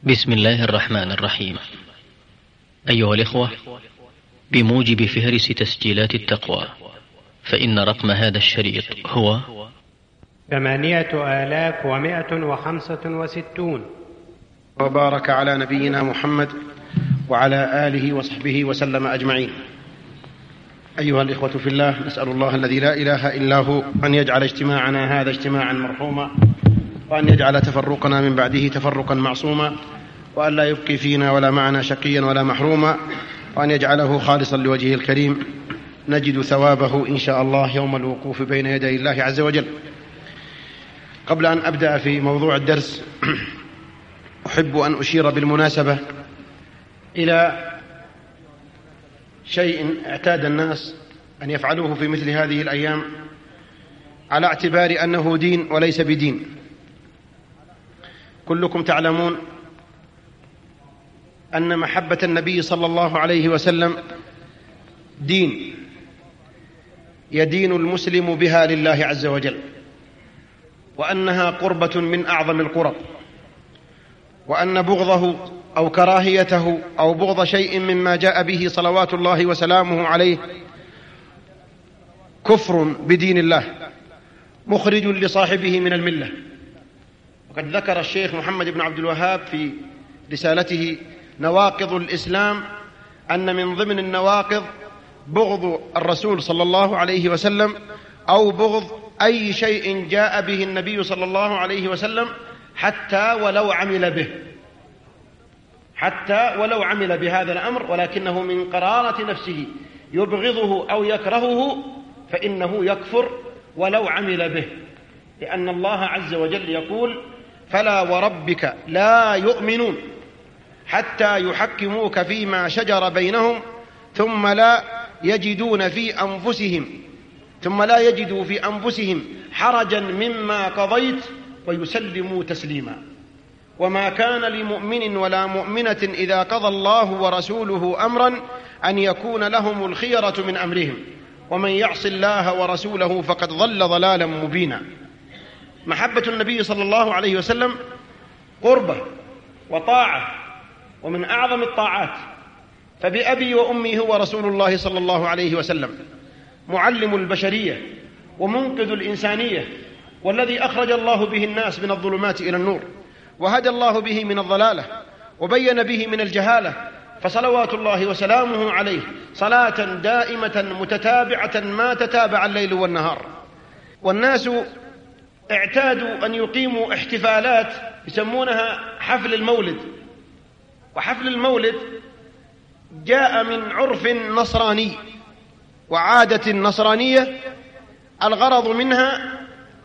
بسم الله الرحمن الرحيم. أيها الإخوة، بموجب فهرس تسجيلات التقوى، فإن رقم هذا الشريط هو 8165. وبارك على نبينا محمد وعلى آله وصحبه وسلم أجمعين. أيها الإخوة في الله، نسأل الله الذي لا إله إلا هو أن يجعل اجتماعنا هذا اجتماعا مرحوما، وأن يجعل تفرقنا من بعده تفرقا معصوما، وأن لا يبقي فينا ولا معنا شقيا ولا محروما، وأن يجعله خالصا لوجهه الكريم نجد ثوابه إن شاء الله يوم الوقوف بين يدي الله عز وجل. قبل أن أبدأ في موضوع الدرس، أحب أن أشير بالمناسبة إلى شيء اعتاد الناس أن يفعلوه في مثل هذه الأيام على اعتبار أنه دين وليس بدين. كلكم تعلمون أن محبة النبي صلى الله عليه وسلم دين يدين المسلم بها لله عز وجل، وأنها قربة من أعظم القرب، وأن بغضه أو كراهيته أو بغض شيء مما جاء به صلوات الله وسلامه عليه كفر بدين الله مخرج لصاحبه من الملة. وقد ذكر الشيخ محمد بن عبد الوهاب في رسالته نواقض الإسلام أن من ضمن النواقض بغض الرسول صلى الله عليه وسلم أو بغض أي شيء جاء به النبي صلى الله عليه وسلم حتى ولو عمل بهذا الأمر، ولكنه من قرارة نفسه يبغضه أو يكرهه فإنه يكفر ولو عمل به، لأن الله عز وجل يقول: فلا وربك لا يؤمنون حتى يحكموك فيما شجر بينهم ثم لا يجدوا في أنفسهم حرجا مما قضيت ويسلموا تسليما. وما كان لمؤمن ولا مؤمنة إذا قضى الله ورسوله أمرا أن يكون لهم الخيرة من أمرهم ومن يعص الله ورسوله فقد ضل ضلالا مبينا. محبة النبي صلى الله عليه وسلم قربة وطاعة، ومن أعظم الطاعات. فبأبي وأمي هو رسول الله صلى الله عليه وسلم، معلم البشرية ومنقذ الإنسانية، والذي أخرج الله به الناس من الظلمات إلى النور، وهدى الله به من الضلالة، وبين به من الجهالة. فصلوات الله وسلامه عليه صلاة دائمة متتابعة ما تتابع الليل والنهار. والناس اعتادوا أن يقيموا احتفالات يسمونها حفل المولد، وحفل المولد جاء من عرف نصراني وعادة نصرانية، الغرض منها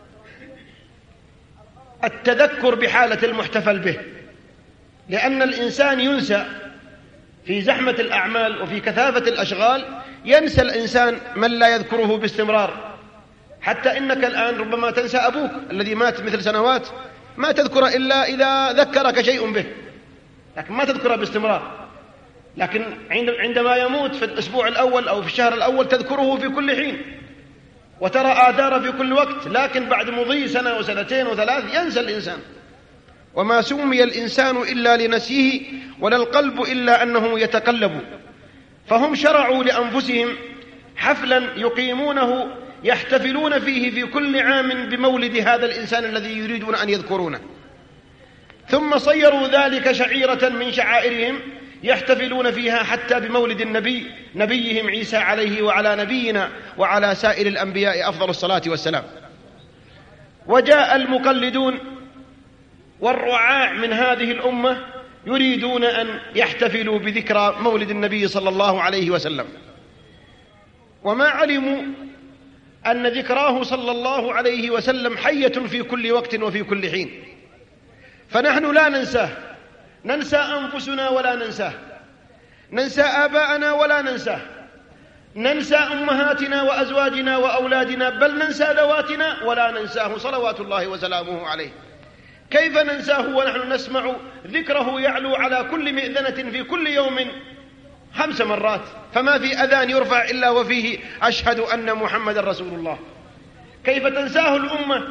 التذكر بحالة المحتفل به، لأن الإنسان ينسى في زحمة الأعمال وفي كثافة الأشغال، ينسى الإنسان من لا يذكره باستمرار. حتى إنك الآن ربما تنسى أبوك الذي مات مثل سنوات، ما تذكر إلا إذا ذكرك شيء به، لكن ما تذكره باستمرار. لكن عندما يموت في الأسبوع الأول أو في الشهر الأول تذكره في كل حين، وترى آثاره في كل وقت. لكن بعد مضي سنة وسنتين وثلاث ينسى الإنسان. وما سمي الإنسان إلا لنسيه، ولا القلب إلا أنه يتقلب. فهم شرعوا لأنفسهم حفلا يقيمونه يحتفلون فيه في كل عام بمولد هذا الإنسان الذي يريدون أن يذكرونه، ثم صيروا ذلك شعيرة من شعائرهم يحتفلون فيها حتى بمولد نبيهم عيسى عليه وعلى نبينا وعلى سائر الأنبياء أفضل الصلاة والسلام. وجاء المقلدون والرعاع من هذه الأمة يريدون أن يحتفلوا بذكرى مولد النبي صلى الله عليه وسلم، وما علموا أن ذكراه صلى الله عليه وسلم حية في كل وقت وفي كل حين. فنحن لا ننساه، ننسى أنفسنا ولا ننساه، ننسى آباءنا ولا ننساه، ننسى أمهاتنا وأزواجنا وأولادنا، بل ننسى ذواتنا ولا ننساه صلوات الله وسلامه عليه. كيف ننساه ونحن نسمع ذكره يعلو على كل مئذنة في كل يوم 5 مرات؟ فما في أذان يرفع إلا وفيه أشهد أن محمد رسول الله. كيف تنساه الأمة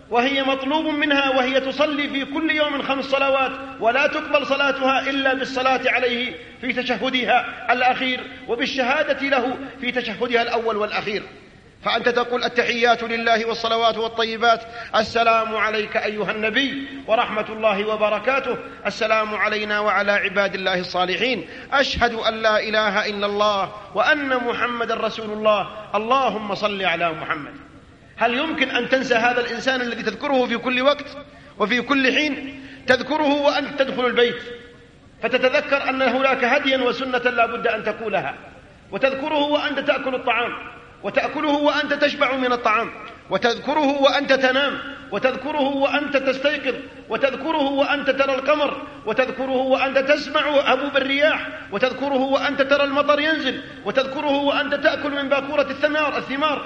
وهي مطلوب منها، وهي تصلي في كل يوم 5 صلوات، ولا تقبل صلاتها إلا بالصلاة عليه في تشهدها الأخير وبالشهادة له في تشهدها الأول والأخير. فأنت تقول التحيات لله والصلوات والطيبات، السلام عليك أيها النبي ورحمة الله وبركاته، السلام علينا وعلى عباد الله الصالحين، أشهد أن لا إله إلا الله وأن محمد رسول الله، اللهم صل على محمد. هل يمكن أن تنسى هذا الإنسان الذي تذكره في كل وقت وفي كل حين؟ تذكره وأنت تدخل البيت فتتذكر أن هناك هديا وسنة لا بد أن تقولها، وتذكره وأنت تأكل الطعام، وتأكله وأنت تشبع من الطعام، وتذكره وأنت تنام، وتذكره وأنت تستيقظ، وتذكره وأنت ترى القمر، وتذكره وأنت تسمع هبوب الرياح، وتذكره وأنت ترى المطر ينزل، وتذكره وأنت تأكل من باكورة الثمار،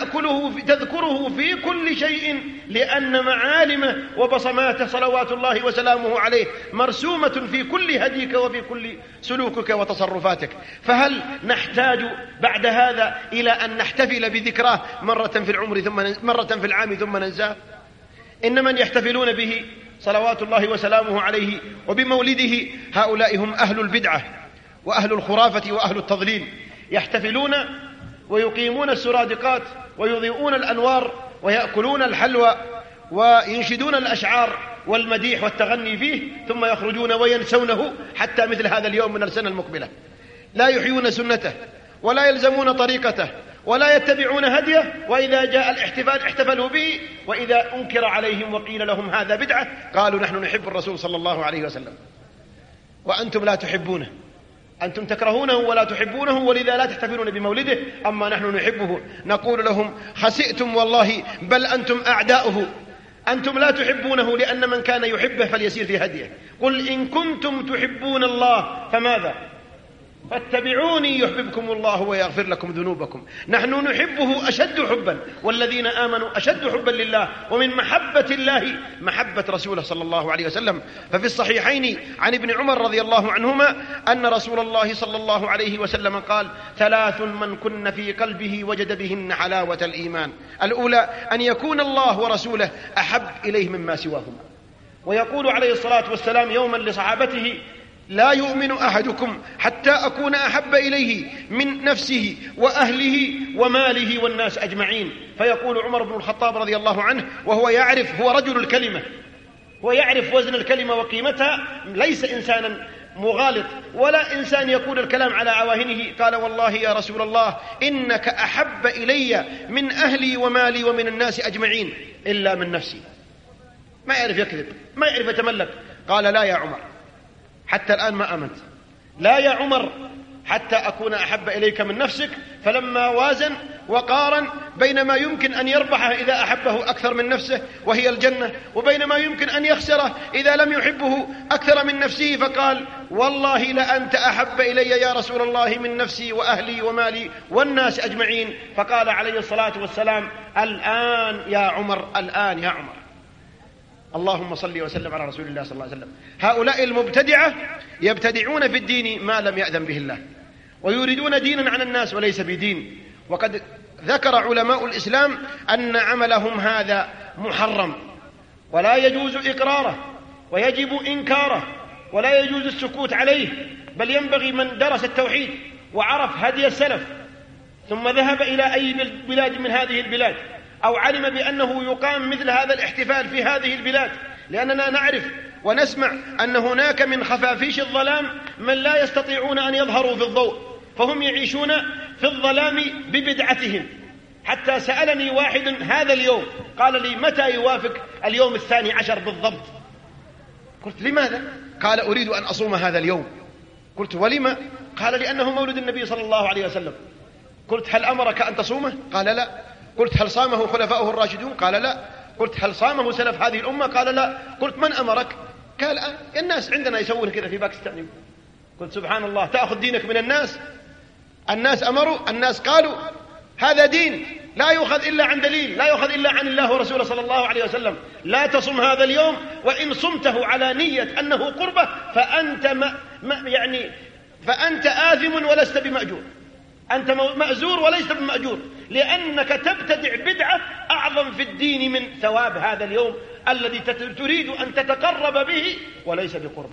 تذكره في كل شيء، لأن معالمه وبصماته صلوات الله وسلامه عليه مرسومة في كل هديك وفي كل سلوكك وتصرفاتك. فهل نحتاج بعد هذا إلى أن نحتفل بذكراه مرة في العمر ثم مرة في العام ثم ننساه؟ إن من يحتفلون به صلوات الله وسلامه عليه وبمولده هؤلاء هم أهل البدعة وأهل الخرافة وأهل التضليل، يحتفلون ويقيمون السرادقات ويضيئون الأنوار ويأكلون الحلوى وينشدون الأشعار والمديح والتغني فيه، ثم يخرجون وينسونه حتى مثل هذا اليوم من السنة المقبلة. لا يحيون سنته ولا يلزمون طريقته ولا يتبعون هديه، وإذا جاء الاحتفال احتفلوا به، وإذا أنكر عليهم وقيل لهم هذا بدعة قالوا نحن نحب الرسول صلى الله عليه وسلم وأنتم لا تحبونه، أنتم تكرهونه ولا تحبونه، ولذا لا تحتفلون بمولده، أما نحن نحبه. نقول لهم خسئتم والله، بل أنتم أعداؤه، أنتم لا تحبونه، لأن من كان يحبه فليسير في هديه. قل إن كنتم تحبون الله فماذا؟ فاتبعوني يحببكم الله ويغفر لكم ذنوبكم. نحن نحبه أشد حبا، والذين آمنوا أشد حبا لله، ومن محبة الله محبة رسوله صلى الله عليه وسلم. ففي الصحيحين عن ابن عمر رضي الله عنهما أن رسول الله صلى الله عليه وسلم قال: 3 من كن في قلبه وجد بهن حلاوة الإيمان. الأولى أن يكون الله ورسوله أحب إليه مما سواهما. ويقول عليه الصلاة والسلام يوما لصحابته: لا يؤمن أحدكم حتى أكون أحب إليه من نفسه وأهله وماله والناس أجمعين. فيقول عمر بن الخطاب رضي الله عنه وهو يعرف، هو رجل الكلمة ويعرف وزن الكلمة وقيمتها، ليس إنسانا مغالط ولا إنسان يقول الكلام على عواهنه، قال: والله يا رسول الله إنك أحب إلي من أهلي ومالي ومن الناس أجمعين إلا من نفسي. ما يعرف يكذب، ما يعرف يتملك. قال: لا يا عمر، حتى الآن ما أمنت. لا يا عمر حتى أكون أحب إليك من نفسك. فلما وازن وقارن بين ما يمكن أن يربحه إذا أحبه أكثر من نفسه وهي الجنة، وبين ما يمكن أن يخسره إذا لم يحبه أكثر من نفسه، فقال: والله لأنت أحب إلي يا رسول الله من نفسي وأهلي ومالي والناس أجمعين. فقال عليه الصلاة والسلام: الآن يا عمر، الآن يا عمر. اللهم صل وسلم على رسول الله صلى الله عليه وسلم. هؤلاء المبتدعة يبتدعون في الدين ما لم يأذن به الله، ويريدون دينا عن الناس وليس بدين. وقد ذكر علماء الإسلام أن عملهم هذا محرم ولا يجوز إقراره ويجب إنكاره ولا يجوز السكوت عليه، بل ينبغي من درس التوحيد وعرف هدي السلف ثم ذهب إلى أي بلاد من هذه البلاد، أو علم بأنه يقام مثل هذا الاحتفال في هذه البلاد، لأننا نعرف ونسمع أن هناك من خفافيش الظلام من لا يستطيعون أن يظهروا في الضوء، فهم يعيشون في الظلام ببدعتهم. حتى سألني واحد هذا اليوم قال لي: متى يوافق اليوم 12 بالضبط؟ قلت: لماذا؟ قال: أريد أن أصوم هذا اليوم. قلت: ولما؟ قال: لأنه مولد النبي صلى الله عليه وسلم. قلت: هل أمرك أن تصومه؟ قال: لا. قلت: هل صامه خلفاؤه الراشدون؟ قال: لا. قلت: هل صامه سلف هذه الأمة؟ قال: لا. قلت: من أمرك؟ قال: الناس عندنا يسوون كذا في باكستان. قلت: سبحان الله، تأخذ دينك من الناس؟ الناس أمروا، الناس قالوا، هذا دين لا يؤخذ إلا عن دليل، لا يؤخذ إلا عن الله ورسوله صلى الله عليه وسلم. لا تصم هذا اليوم، وإن صمته على نية أنه قربة فأنت آثم ولست بمأجور، أنت مأزور وليس بمأجور، لأنك تبتدع بدعة أعظم في الدين من ثواب هذا اليوم الذي تريد أن تتقرب به وليس بقربه.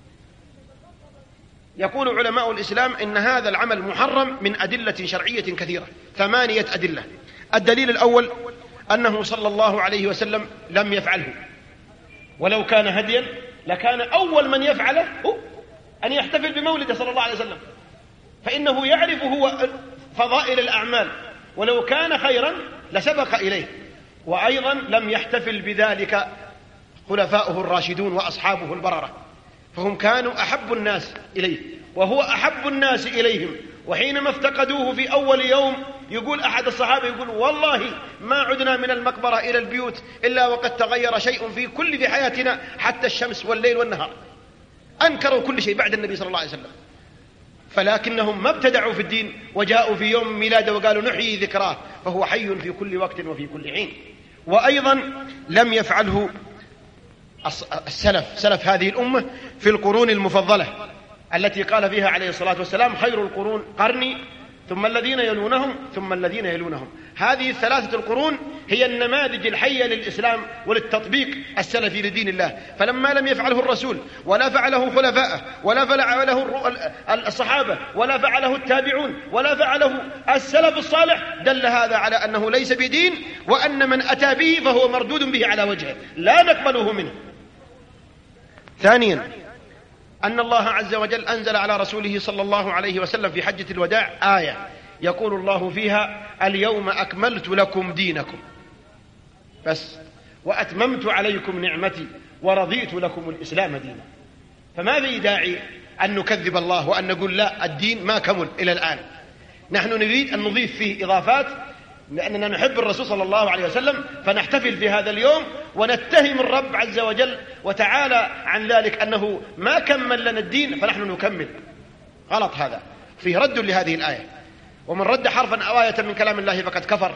يقول علماء الإسلام إن هذا العمل محرم من أدلة شرعية كثيرة، 8 أدلة. الدليل الأول أنه صلى الله عليه وسلم لم يفعله، ولو كان هديا لكان أول من يفعله أن يحتفل بمولده صلى الله عليه وسلم، فإنه يعرف هو فضائل الأعمال، ولو كان خيرا لسبق إليه. وأيضا لم يحتفل بذلك خلفاؤه الراشدون وأصحابه البررة، فهم كانوا أحب الناس إليه وهو أحب الناس إليهم. وحينما افتقدوه في أول يوم يقول أحد الصحابة يقول والله ما عدنا من المقبرة إلى البيوت إلا وقد تغير شيء في حياتنا حتى الشمس والليل والنهار. أنكروا كل شيء بعد النبي صلى الله عليه وسلم، فلكنهم ما ابتدعوا في الدين وجاءوا في يوم ميلاده وقالوا نحيي ذكراه، فهو حي في كل وقت وفي كل حين. وأيضا لم يفعله سلف هذه الأمة في القرون المفضلة التي قال فيها عليه الصلاة والسلام خير القرون قرني ثم الذين يلونهم ثم الذين يلونهم. هذه ال3 القرون هي النماذج الحية للإسلام وللتطبيق السلفي لدين الله. فلما لم يفعله الرسول ولا فعله خلفاءه ولا فعله الصحابة ولا فعله التابعون ولا فعله السلف الصالح، دل هذا على أنه ليس بدين، وأن من أتى به فهو مردود به على وجهه لا نقبله منه. ثانيا أن الله عز وجل أنزل على رسوله صلى الله عليه وسلم في حجة الوداع آية يقول الله فيها اليوم أكملت لكم دينكم بس وأتممت عليكم نعمتي ورضيت لكم الإسلام دينا. فما في داعي أن نكذب الله وأن نقول لا الدين ما كمل إلى الآن. نحن نريد أن نضيف فيه إضافات لأننا نحب الرسول صلى الله عليه وسلم، فنحتفل في هذا اليوم ونتهم الرب عز وجل وتعالى عن ذلك أنه ما كمل لنا الدين فنحن نكمل. غلط هذا، فيه رد لهذه الآية، ومن رد حرفا أو آية من كلام الله فقد كفر.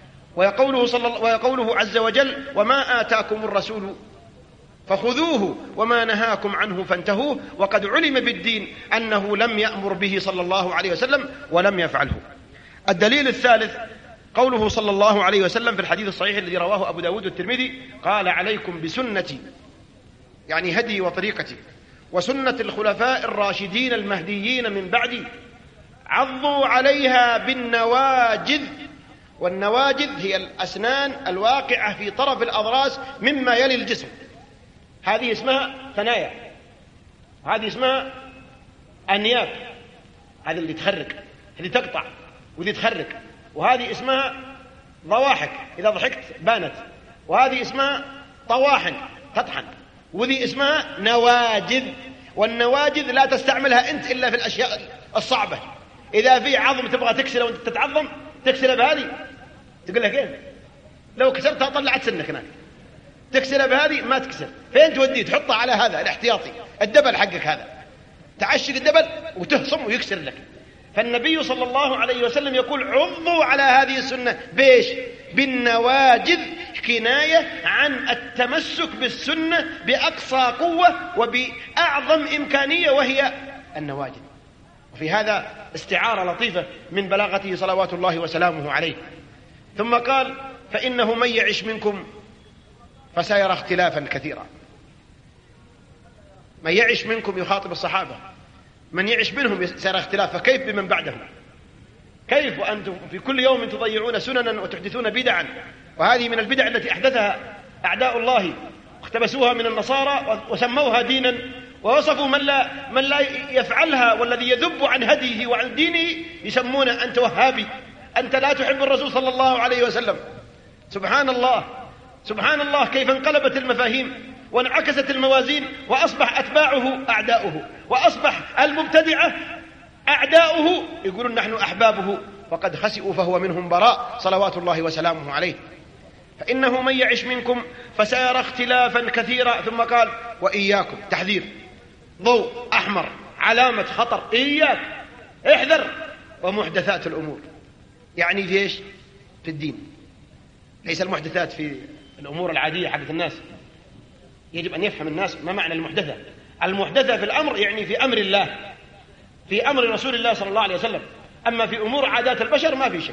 ويقوله عز وجل وما آتاكم الرسول فخذوه وما نهاكم عنه فانتهوا وقد علم بالدين أنه لم يأمر به صلى الله عليه وسلم ولم يفعله. الدليل الثالث قوله صلى الله عليه وسلم في الحديث الصحيح الذي رواه أبو داود والترمذي قال عليكم بسنتي، يعني هدي وطريقتي، وسنة الخلفاء الراشدين المهديين من بعدي، عضوا عليها بالنواجذ. والنواجذ هي الأسنان الواقعة في طرف الأضراس مما يلي الجسم، هذه اسمها ثنايا، هذه اسمها أنياب، هذه اللي تخرج، اللي تقطع وذي تخرج، وهذه اسمها ضواحك إذا ضحكت بانت، وهذه اسمها طواحن تطحن، وذي اسمها نواجذ. والنواجذ لا تستعملها أنت إلا في الأشياء الصعبة. إذا في عظم تبغى تكسره وأنت تتعظم تكسره بهذه، تقول لك كيف؟ لو كسرتها طلعت سنك هناك. تكسره بهذه ما تكسر، فين توديه؟ تحطها على هذا الاحتياطي الدبل حقك، هذا تعشق الدبل وتهصم ويكسر لك. فالنبي صلى الله عليه وسلم يقول عضوا على هذه السنة بيش؟ بالنواجذ، كناية عن التمسك بالسنة بأقصى قوة وبأعظم إمكانية وهي النواجذ. وفي هذا استعارة لطيفة من بلاغته صلوات الله وسلامه عليه. ثم قال فإنه من يعش منكم فسيرى اختلافا كثيرا. من يعش منكم يخاطب الصحابة، من يعش منهم سيرى اختلاف، فكيف بمن بعدهم؟ كيف وأنتم في كل يوم تضيعون سننا وتحدثون بدعا؟ وهذه من البدع التي أحدثها أعداء الله، اقتبسوها من النصارى وسموها دينا، ووصفوا من لا يفعلها والذي يذب عن هديه وعن دينه يسمونه أنت وهابي، أنت لا تحب الرسول صلى الله عليه وسلم. سبحان الله، سبحان الله، كيف انقلبت المفاهيم وانعكست الموازين، وأصبح أتباعه أعداؤه، وأصبح المبتدعة أعداؤه يقولون نحن أحبابه، وقد خسئوا فهو منهم براء صلوات الله وسلامه عليه. فإنه من يعش منكم فسيرى اختلافا كثيرا. ثم قال وإياكم، تحذير، ضوء أحمر، علامة خطر، إياك، احذر، ومحدثات الأمور. يعني في إيش؟ في الدين، ليس المحدثات في الأمور العادية حقت الناس. يجب أن يفهم الناس ما معنى المحدثة. المحدثة في الأمر يعني في أمر الله، في أمر رسول الله صلى الله عليه وسلم. أما في أمور عادات البشر ما في شيء.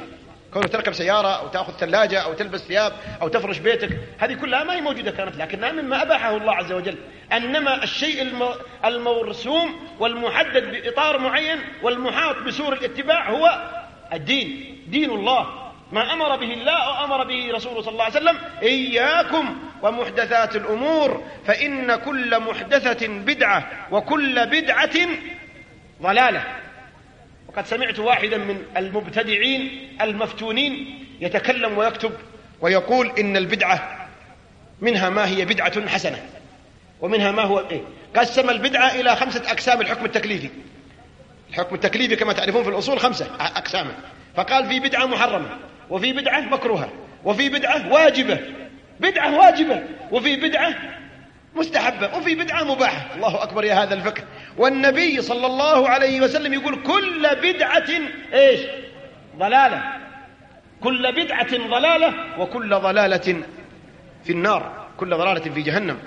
كونك تركب سيارة أو تأخذ ثلاجة أو تلبس ثياب أو تفرش بيتك، هذه كلها ما هي موجودة كانت، لكنها مما أباحه الله عز وجل. إنما الشيء المرسوم والمحدد بإطار معين والمحاط بسور الاتباع هو الدين، دين الله، ما أمر به الله وأمر به رسوله صلى الله عليه وسلم: إياكم ومحدثات الأمور فإن كل محدثة بدعة وكل بدعة ضلالة. وقد سمعت واحدا من المبتدعين المفتونين يتكلم ويكتب ويقول إن البدعة منها ما هي بدعة حسنة ومنها ما هو قسم البدعة إلى 5 أقسام. الحكم التكليفي، الحكم التكليفي كما تعرفون في الأصول 5 أقسام، فقال في بدعة محرمة، وفي بدعة مكروهة، وفي بدعة واجبة، بدعة واجبة، وفي بدعة مستحبة، وفي بدعة مباحة. الله أكبر يا هذا الفقه! والنبي صلى الله عليه وسلم يقول: كل بدعة إيش؟ ضلالة، كل بدعة ضلالة، وكل ضلالة في النار، كل ضلالة في جهنم،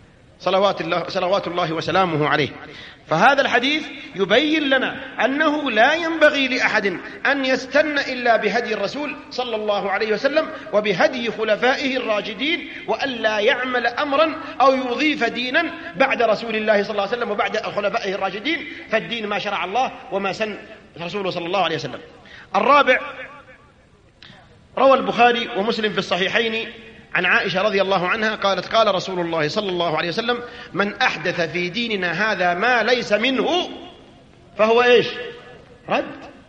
صلوات الله وسلامه عليه. فهذا الحديث يبين لنا أنه لا ينبغي لأحد أن يستنى إلا بهدي الرسول صلى الله عليه وسلم وبهدي خلفائه الراشدين، وألا يعمل أمرا أو يضيف دينا بعد رسول الله صلى الله عليه وسلم وبعد خلفائه الراشدين، فالدين ما شرع الله وما سن رسوله صلى الله عليه وسلم. الرابع، روى البخاري ومسلم في الصحيحين عن عائشة رضي الله عنها قالت: قال رسول الله صلى الله عليه وسلم: من أحدث في ديننا هذا ما ليس منه فهو إيش؟ رد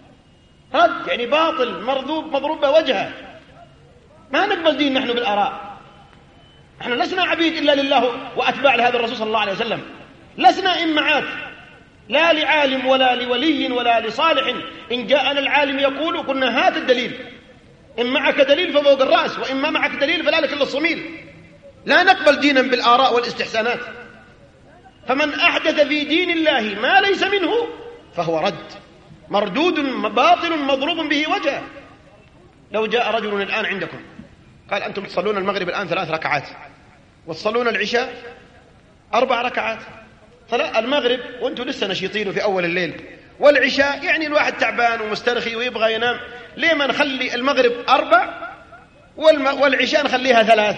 يعني باطل، مضروب وجهه. ما نقبل دين نحن بالآراء، نحن لسنا عبيد إلا لله وأتباع لهذا الرسول صلى الله عليه وسلم، لسنا إمعات لا لعالم ولا لولي ولا لصالح. إن جاءنا العالم يقول قلنا: هات الدليل، إن معك دليل ففوق الرأس، وإن ما معك دليل فلا لك إلا الصميل. لا نقبل دينا بالآراء والاستحسانات. فمن أحدث في دين الله ما ليس منه فهو رد، مردود، باطل، مضروب به وجهه. لو جاء رجل الآن عندكم قال: أنتم تصلون المغرب الآن 3 ركعات وتصلون العشاء 4 ركعات، المغرب وأنتم لسه نشيطين في أول الليل، والعشاء يعني الواحد تعبان ومسترخي ويبغى ينام، ليه ما نخلي المغرب 4 والعشاء نخليها 3؟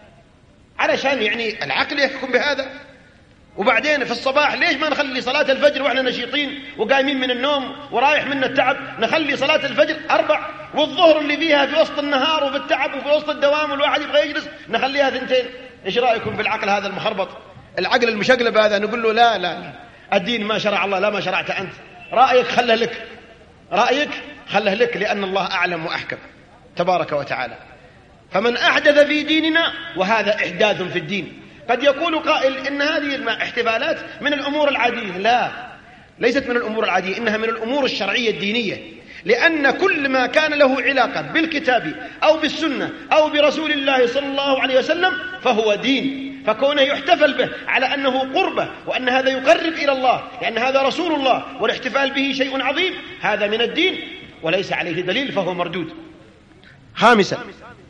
علشان يعني العقل يحكم بهذا. وبعدين في الصباح ليش ما نخلي صلاة الفجر وإحنا نشيطين وقايمين من النوم ورايح منا التعب، نخلي صلاة الفجر 4، والظهر اللي فيها في وسط النهار وفي التعب وفي وسط الدوام والواحد يبغى يجلس نخليها 2. إيش رأيكم بالعقل هذا المخربط، العقل المشقلب هذا؟ نقول له: لا، الدين ما شرع الله، لا ما شرعت أنت، رأيك خله لك، رأيك خله لك، لأن الله أعلم وأحكم تبارك وتعالى. فمن أحدث في ديننا، وهذا إحداث في الدين. قد يقول قائل إن هذه الاحتفالات من الأمور العادية. لا، ليست من الأمور العادية، إنها من الأمور الشرعية الدينية، لأن كل ما كان له علاقة بالكتاب أو بالسنة أو برسول الله صلى الله عليه وسلم فهو دين. فكونه يحتفل به على أنه قربة وأن هذا يقرب إلى الله لأن هذا رسول الله والاحتفال به شيء عظيم، هذا من الدين وليس عليه دليل فهو مردود. خامسا،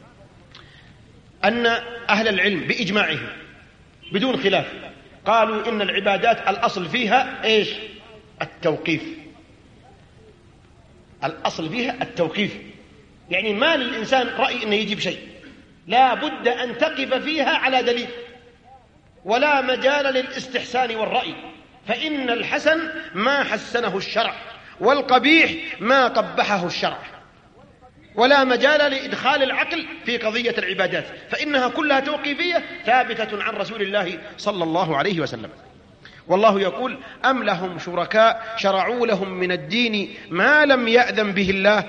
أن أهل العلم بإجماعهم بدون خلاف قالوا إن العبادات الأصل فيها إيش؟ التوقيف. الأصل فيها التوقيف، يعني ما للإنسان رأي أنه يجيب شيء، لا بد أن تقف فيها على دليل، ولا مجال للاستحسان والرأي، فإن الحسن ما حسنه الشرع والقبيح ما قبحه الشرع، ولا مجال لإدخال العقل في قضية العبادات، فإنها كلها توقيفية ثابتة عن رسول الله صلى الله عليه وسلم. والله يقول: أم لهم شركاء شرعوا لهم من الدين ما لم يأذن به الله؟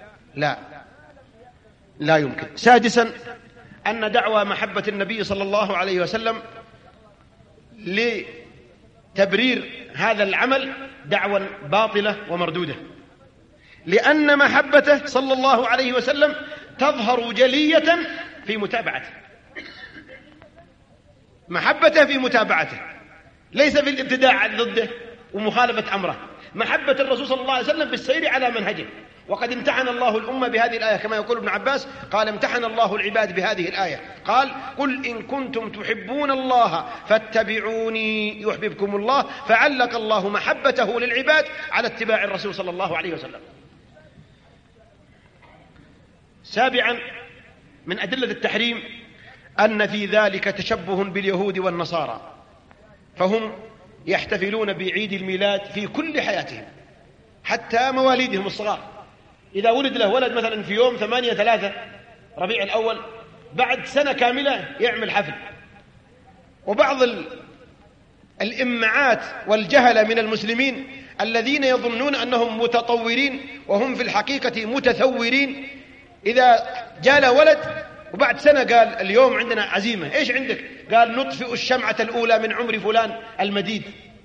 لا يمكن. سادسا، أن دعوى محبة النبي صلى الله عليه وسلم لتبرير هذا العمل دعوى باطلة ومردودة، لأن محبته صلى الله عليه وسلم تظهر جلية في متابعته، محبته في متابعته، ليس في الابتداع ضده ومخالفة أمره. محبة الرسول صلى الله عليه وسلم بالسير على منهجه. وقد امتحن الله الأمة بهذه الآية كما يقول ابن عباس، قال: امتحن الله العباد بهذه الآية، قال: قل إن كنتم تحبون الله فاتبعوني يحببكم الله، فعلق الله محبته للعباد على اتباع الرسول صلى الله عليه وسلم. سابعا من أدلة التحريم أن في ذلك تشبه باليهود والنصارى، فهم يحتفلون بعيد الميلاد في كل حياتهم، حتى مواليدهم الصغار. إذا ولد له ولد مثلا في يوم 8/3 ربيع الأول، بعد سنة كاملة يعمل حفل. وبعض الإمعات والجهلة من المسلمين الذين يظنون أنهم متطورين وهم في الحقيقة متثورين، إذا جاء له ولد وبعد سنة قال اليوم عندنا عزيمة، إيش عندك؟ قال نطفئ الشمعة الأولى من عمر فلان المديد.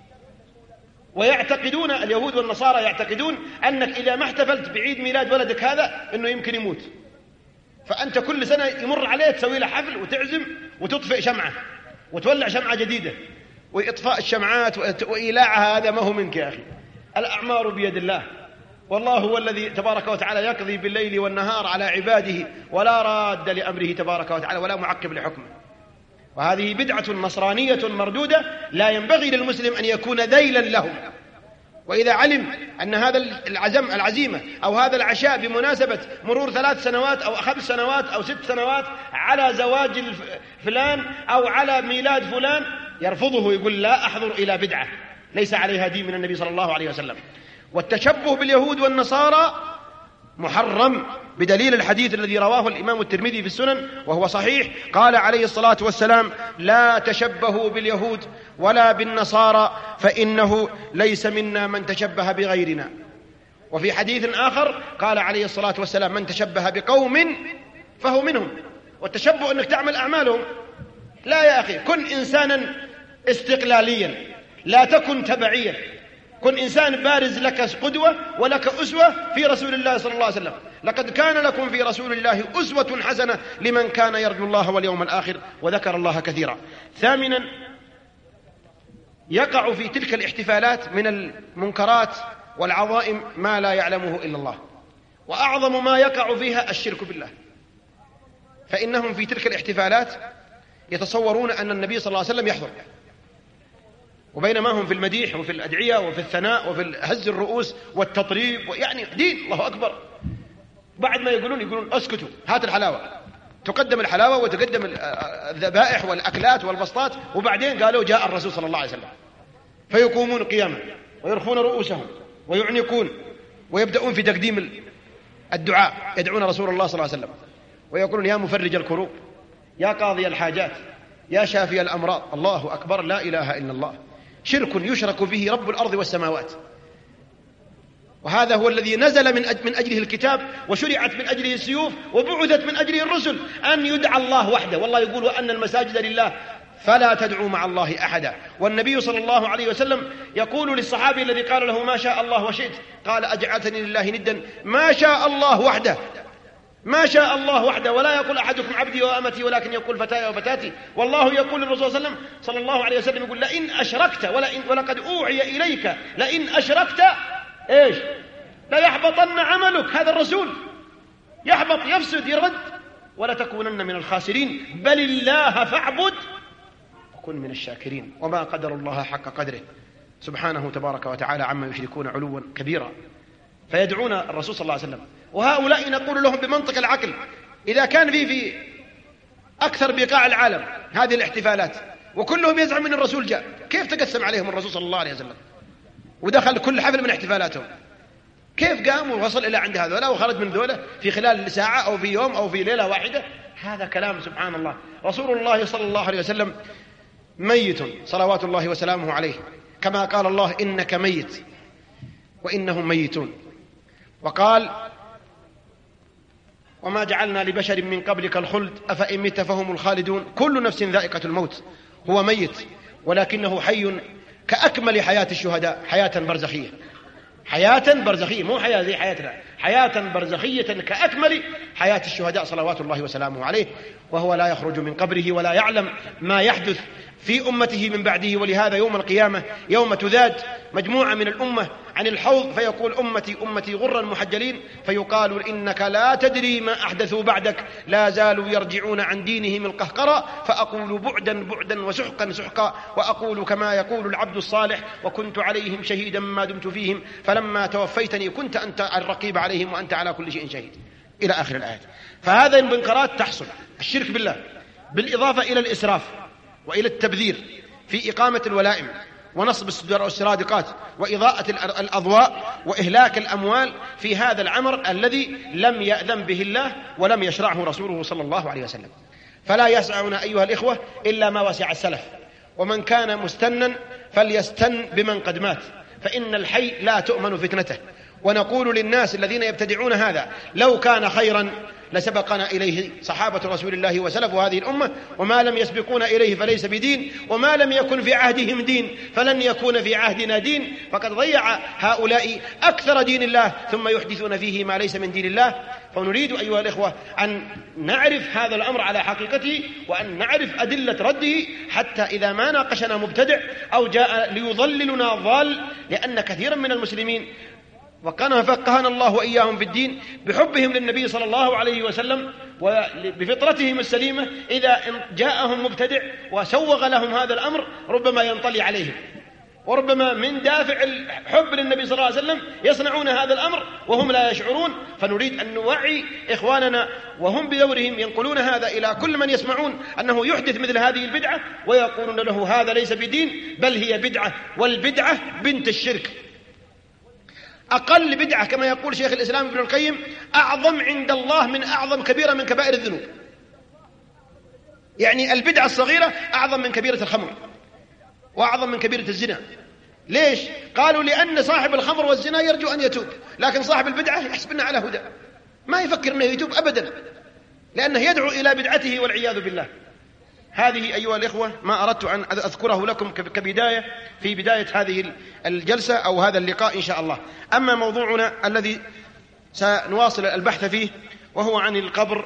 ويعتقدون اليهود والنصارى يعتقدون أنك إذا ما احتفلت بعيد ميلاد ولدك هذا أنه يمكن يموت، فأنت كل سنة يمر عليه تسوي له حفل وتعزم وتطفئ شمعة وتولع شمعة جديدة. وإطفاء الشمعات وإيلاعها هذا ما هو منك يا أخي، الأعمار بيد الله، والله هو الذي تبارك وتعالى يقضي بالليل والنهار على عباده، ولا راد لأمره تبارك وتعالى ولا معقب لحكمه. وهذه بدعة نصرانية مردودة لا ينبغي للمسلم أن يكون ذيلا لهم. وإذا علم أن هذا العزيمة أو هذا العشاء بمناسبة مرور 3 سنوات أو 5 سنوات أو 6 سنوات على زواج فلان أو على ميلاد فلان، يرفضه، يقول لا أحضر إلى بدعة ليس عليها دين من النبي صلى الله عليه وسلم. والتشبه باليهود والنصارى محرم بدليل الحديث الذي رواه الإمام الترمذي في السنن وهو صحيح، قال عليه الصلاة والسلام: لا تشبهوا باليهود ولا بالنصارى فإنه ليس منا من تشبه بغيرنا. وفي حديث آخر قال عليه الصلاة والسلام: من تشبه بقوم فهو منهم. والتشبه أنك تعمل أعمالهم. لا يا أخي، كن إنسانا استقلاليا، لا تكن تبعيا، كن إنسان بارز لك قدوة ولك أسوة في رسول الله صلى الله عليه وسلم. لقد كان لكم في رسول الله أسوة حسنة لمن كان يرجو الله واليوم الآخر وذكر الله كثيرا. ثامنا، يقع في تلك الاحتفالات من المنكرات والعظائم ما لا يعلمه إلا الله، وأعظم ما يقع فيها الشرك بالله. فإنهم في تلك الاحتفالات يتصورون أن النبي صلى الله عليه وسلم يحضر، وبينما هم في المديح وفي الأدعية وفي الثناء وفي هز الرؤوس والتطريب، يعني دين الله أكبر. بعد ما يقولون اسكتوا، هات الحلاوة، تقدم الحلاوة وتقدم الذبائح والأكلات والبسطات، وبعدين قالوا جاء الرسول صلى الله عليه وسلم، فيقومون قياما ويرخون رؤوسهم ويعنقون ويبدأون في تقديم الدعاء، يدعون رسول الله صلى الله عليه وسلم ويقولون: يا مفرج الكروب، يا قاضي الحاجات، يا شافي الأمراض. الله أكبر، لا إله إلا الله. شرك يشرك به رب الأرض والسماوات، وهذا هو الذي نزل من أجله الكتاب، وشرعت من أجله السيوف، وبعثت من أجله الرسل، أن يدعى الله وحده. والله يقول: وأن المساجد لله فلا تدعوا مع الله أحدا. والنبي صلى الله عليه وسلم يقول للصحابي الذي قال له: ما شاء الله وشئت، قال: أجعلتني لله ندا؟ ما شاء الله وحده، ما شاء الله وحده. ولا يقول أحدكم عبدي وأمتي، ولكن يقول فتاي وفتاتي. والله يقول للرسول صلى الله عليه وسلم يقول: لئن أشركت ولقد أوحي إليك لئن أشركت إيش؟ لا يحبطن عملك. هذا الرسول يحبط، يفسد، يرد، ولا تكونن من الخاسرين، بل الله فاعبد وكن من الشاكرين. وما قدر الله حق قدره سبحانه تبارك وتعالى عما يشركون علوا كبيرا. فيدعون الرسول صلى الله عليه وسلم، وهؤلاء نقول لهم بمنطق العقل: إذا كان في أكثر بقاع العالم هذه الاحتفالات وكلهم يزعم من الرسول جاء، كيف تقسم عليهم الرسول صلى الله عليه وسلم ودخل كل حفل من احتفالاتهم؟ كيف قام ووصل إلى عند هذولا وخرج من ذولا في خلال ساعة أو في يوم أو في ليلة واحدة؟ هذا كلام سبحان الله. رسول الله صلى الله عليه وسلم ميت صلوات الله وسلامه عليه، كما قال الله: إنك ميت وإنهم ميتون. وقال: وما جعلنا لبشر من قبلك الخلد أفإن مت فهم الخالدون. كل نفس ذائقة الموت. هو ميت ولكنه حي كأكمل حياة الشهداء، حياة برزخية، حياة برزخية، مو حياة زي حياتنا، حياة برزخية كأكمل حياة الشهداء صلوات الله وسلامه عليه. وهو لا يخرج من قبره ولا يعلم ما يحدث في أمته من بعده. ولهذا يوم القيامة يوم تذاد مجموعة من الأمة عن الحوض فيقول: أمتي أمتي غرا محجلين، فيقال: إنك لا تدري ما أحدثوا بعدك، لا زالوا يرجعون عن دينهم القهقرة. فأقول: بعدا بعدا وسحقا سحقا. وأقول كما يقول العبد الصالح: وكنت عليهم شهيدا ما دمت فيهم، فلما توفيتني كنت أنت الرقيب عليهم وأنت على كل شيء شهيد. إلى آخر الآيات. فهذا المنكرات تحصل: الشرك بالله، بالإضافة إلى الإسراف وإلى التبذير في إقامة الولائم ونصب السرادقات وإضاءة الأضواء وإهلاك الأموال في هذا العمر الذي لم يأذن به الله ولم يشرعه رسوله صلى الله عليه وسلم. فلا يسعنا أيها الإخوة إلا ما وسع السلف، ومن كان مستنا فليستن بمن قد مات، فإن الحي لا تؤمن فتنته. ونقول للناس الذين يبتدعون هذا: لو كان خيرا لسبقنا إليه صحابة رسول الله وسلف هذه الأمة، وما لم يسبقون إليه فليس بدين، وما لم يكن في عهدهم دين فلن يكون في عهدنا دين. فقد ضيع هؤلاء أكثر دين الله ثم يحدثون فيه ما ليس من دين الله. فنريد أيها الإخوة أن نعرف هذا الأمر على حقيقته، وأن نعرف أدلة رده، حتى إذا ما ناقشنا مبتدع أو جاء ليضللنا ضال. لأن كثيرا من المسلمين وكان فقهنا الله وإياهم في الدين بحبهم للنبي صلى الله عليه وسلم وبفطرتهم السليمة، إذا جاءهم مبتدع وسوغ لهم هذا الأمر ربما ينطلي عليهم، وربما من دافع الحب للنبي صلى الله عليه وسلم يصنعون هذا الأمر وهم لا يشعرون. فنريد أن نوعي إخواننا وهم بدورهم ينقلون هذا إلى كل من يسمعون أنه يحدث مثل هذه البدعة، ويقولون له هذا ليس بدين بل هي بدعة، والبدعة بنت الشرك. أقل بدعة كما يقول شيخ الإسلام ابن القيم أعظم عند الله من أعظم كبيرة من كبائر الذنوب. يعني البدعة الصغيرة أعظم من كبيرة الخمر وأعظم من كبيرة الزنا. ليش؟ قالوا لأن صاحب الخمر والزنا يرجو أن يتوب، لكن صاحب البدعة يحسبنا على هدى، ما يفكر أنه يتوب أبدا، لأنه يدعو إلى بدعته والعياذ بالله. هذه أيها الإخوة ما أردت أن أذكره لكم كبداية في بداية هذه الجلسة أو هذا اللقاء إن شاء الله. أما موضوعنا الذي سنواصل البحث فيه وهو عن القبر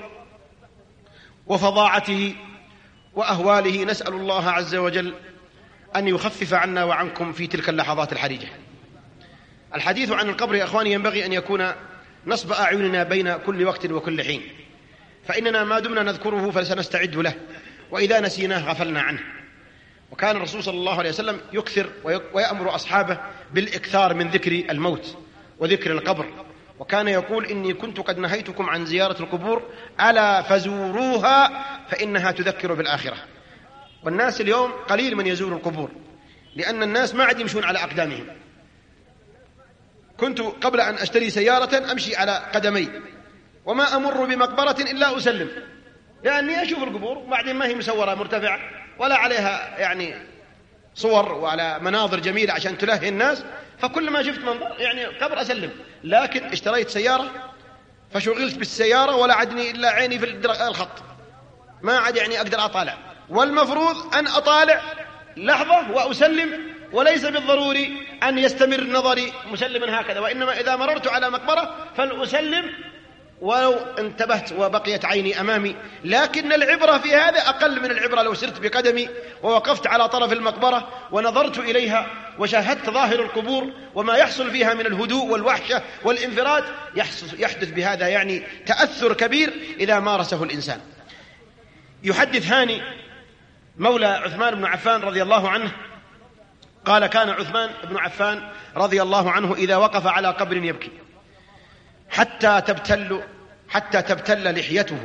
وفظاعته وأهواله، نسأل الله عز وجل أن يخفف عنا وعنكم في تلك اللحظات الحرجة. الحديث عن القبر يا أخواني ينبغي أن يكون نصب أعيننا بين كل وقت وكل حين، فإننا ما دمنا نذكره فسنستعد له، وإذا نسيناه غفلنا عنه. وكان الرسول صلى الله عليه وسلم يكثر ويأمر أصحابه بالإكثار من ذكر الموت وذكر القبر، وكان يقول: إني كنت قد نهيتكم عن زيارة القبور ألا فزوروها فإنها تذكر بالآخرة. والناس اليوم قليل من يزور القبور، لأن الناس ما عاد يمشون على أقدامهم. كنت قبل أن أشتري سيارة أمشي على قدمي، وما أمر بمقبرة إلا أسلم، لأني أشوف القبور وبعدين ما هي مسورة مرتفعة ولا عليها يعني صور وعلى مناظر جميلة عشان تلهي الناس، فكل ما شفت منظر يعني قبر أسلم. لكن اشتريت سيارة فشغلت بالسيارة ولا عدني إلا عيني في الخط، ما عاد يعني أقدر أطالع، والمفروض أن أطالع لحظة وأسلم، وليس بالضروري أن يستمر نظري مسلما هكذا، وإنما إذا مررت على مقبرة فلأسلم ولو انتبهت وبقيت عيني أمامي. لكن العبرة في هذا أقل من العبرة لو سرت بقدمي ووقفت على طرف المقبرة ونظرت إليها وشاهدت ظاهر القبور وما يحصل فيها من الهدوء والوحشة والانفراد. يحدث بهذا يعني تأثر كبير إذا مارسه الإنسان. يحدث هاني مولى عثمان بن عفان رضي الله عنه قال: كان عثمان بن عفان رضي الله عنه إذا وقف على قبر يبكي حتى تبتل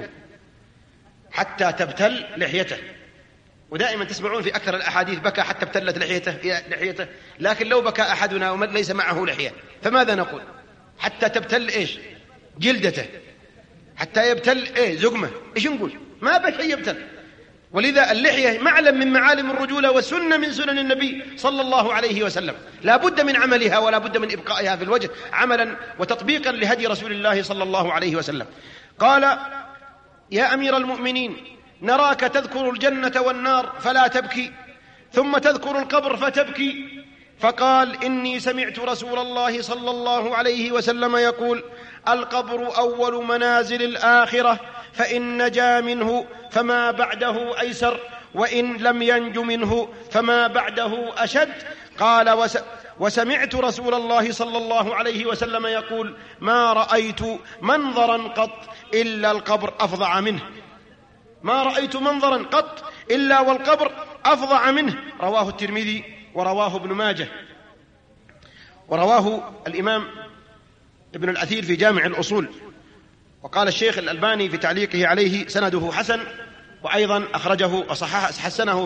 لحيته. ودائما تسمعون في أكثر الأحاديث بكى حتى ابتلت لحيته. لكن لو بكى أحدنا ومن ليس معه لحية فماذا نقول؟ حتى تبتل إيش؟ جلدته، حتى يبتل زقمه. إيش نقول؟ ما بكى يبتل. ولذا اللحية معلم من معالم الرجولة وسنة من سنن النبي صلى الله عليه وسلم، لا بد من عملها ولا بد من إبقائها في الوجه عملا وتطبيقا لهدي رسول الله صلى الله عليه وسلم. قال: يا أمير المؤمنين، نراك تذكر الجنة والنار فلا تبكي، ثم تذكر القبر فتبكي. فقال: إني سمعت رسول الله صلى الله عليه وسلم يقول: القبر أول منازل الآخرة، فإن نجا منه فما بعده أيسر، وإن لم ينج منه فما بعده أشد. قال: وسمعت رسول الله صلى الله عليه وسلم يقول: ما رأيت منظرا قط إلا القبر أفظع منه. ما رأيت منظرا قط إلا والقبر أفظع منه. رواه الترمذي ورواه ابن ماجه، ورواه الإمام ابن الأثير في جامع الأصول. وقال الشيخ الألباني في تعليقه عليه سنده حسن، وأيضا أخرجه وصححه حسنه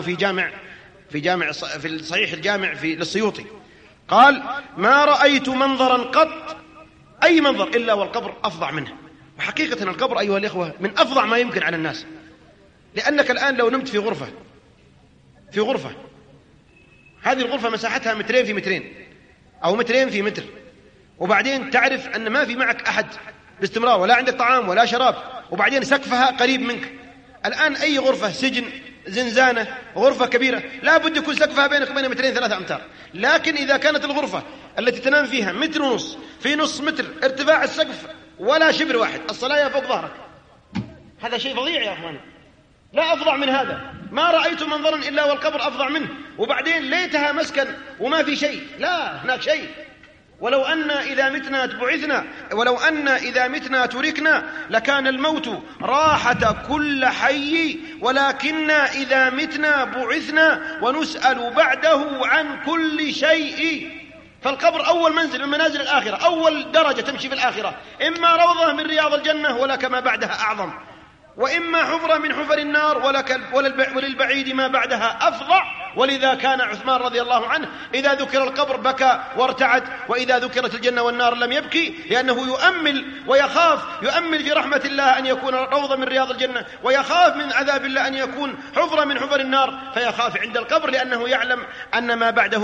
في صحيح الجامع للسيوطي. قال: ما رأيت منظرا قط، أي منظر، إلا والقبر أفظع منه. وحقيقة القبر أيها الإخوة من أفظع ما يمكن على الناس، لأنك الآن لو نمت في غرفة هذه الغرفة مساحتها 2 في 2 أو 2 في 1 متر، وبعدين تعرف أن ما في معك أحد باستمرار، ولا عندك طعام ولا شراب، وبعدين سقفها قريب منك. الآن أي غرفة، سجن، زنزانة، غرفة كبيرة، لا بد يكون سقفها بينك وبين 2-3 أمتار. لكن إذا كانت الغرفة التي تنام فيها 1.5 متر في نص متر ارتفاع السقف ولا شبر واحد، الصلاية فوق ظهرك، هذا شيء فظيع يا أخواني، لا أفظع من هذا. ما رأيت منظرا إلا والقبر أفظع منه. وبعدين ليتها مسكن وما في شيء، لا، هناك شيء. ولو أن إذا متنا بعثنا، ولو أن إذا متنا تركنا لكان الموت راحة كل حي، ولكننا إذا متنا بعثنا ونسأل بعده عن كل شيء. فالقبر أول منزل من منازل الآخرة، أول درجة تمشي في الآخرة، إما روضة من رياض الجنة ولك ما بعدها أعظم، وإما حفرة من حفر النار وللبعيد ما بعدها أفظع. ولذا كان عثمان رضي الله عنه إذا ذكر القبر بكى وارتعد، وإذا ذكرت الجنة والنار لم يبكي، لأنه يؤمل ويخاف، يؤمل في رحمة الله أن يكون روضة من رياض الجنة، ويخاف من عذاب الله أن يكون حفرة من حفر النار، فيخاف عند القبر لأنه يعلم أن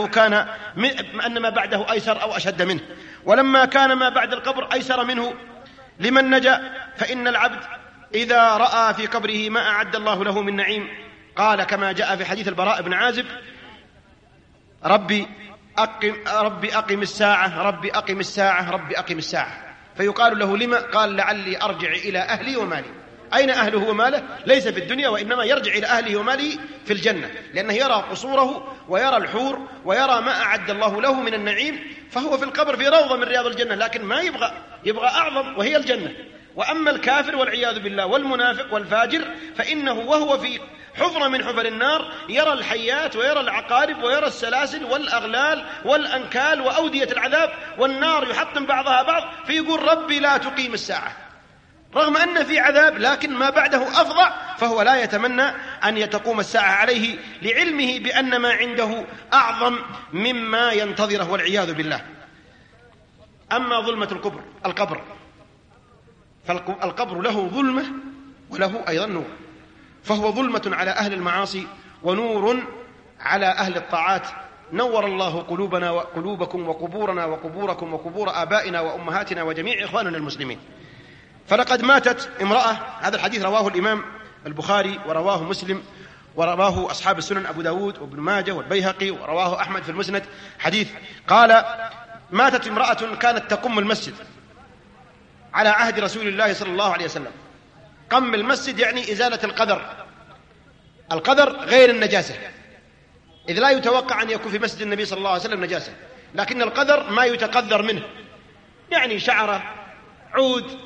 ما بعده أيسر أو أشد منه. ولما كان ما بعد القبر أيسر منه لمن نجا، فإن العبد إذا رأى في قبره ما أعد الله له من نعيم قال كما جاء في حديث البراء بن عازب: ربي أقم الساعة، ربي أقم الساعة، ربي أقم الساعة. فيقال له: لما؟ قال: لعلي أرجع إلى أهلي ومالي. أين أهله وماله؟ ليس في الدنيا، وإنما يرجع إلى أهله وماله في الجنة، لأنه يرى قصوره ويرى الحور ويرى ما أعد الله له من النعيم، فهو في القبر في روضة من رياض الجنة، لكن ما يبغى أعظم وهي الجنة. وأما الكافر والعياذ بالله والمنافق والفاجر فإنه وهو في حفرة من حفر النار يرى الحيات ويرى العقارب ويرى السلاسل والأغلال والأنكال وأودية العذاب، والنار يحطم بعضها بعض، فيقول: ربي لا تقيم الساعة، رغم أن في عذاب لكن ما بعده أفظع، فهو لا يتمنى أن تقوم الساعة عليه لعلمه بأن ما عنده أعظم مما ينتظره والعياذ بالله. أما ظلمة القبر فالقبر له ظلمة وله أيضا نور، فهو ظلمة على أهل المعاصي ونور على أهل الطاعات. نور الله قلوبنا وقلوبكم وقبورنا وقبوركم وقبور آبائنا وأمهاتنا وجميع إخواننا المسلمين. فلقد ماتت امرأة، هذا الحديث رواه الإمام البخاري ورواه مسلم ورواه أصحاب السنن أبو داود وابن ماجه والبيهقي ورواه أحمد في المسند حديث. قال: ماتت امرأة كانت تقم المسجد على عهد رسول الله صلى الله عليه وسلم. قم المسجد يعني إزالة القذر غير النجاسة، إذ لا يتوقع أن يكون في مسجد النبي صلى الله عليه وسلم نجاسة، لكن القذر ما يتقذر منه، يعني شعرة، عود،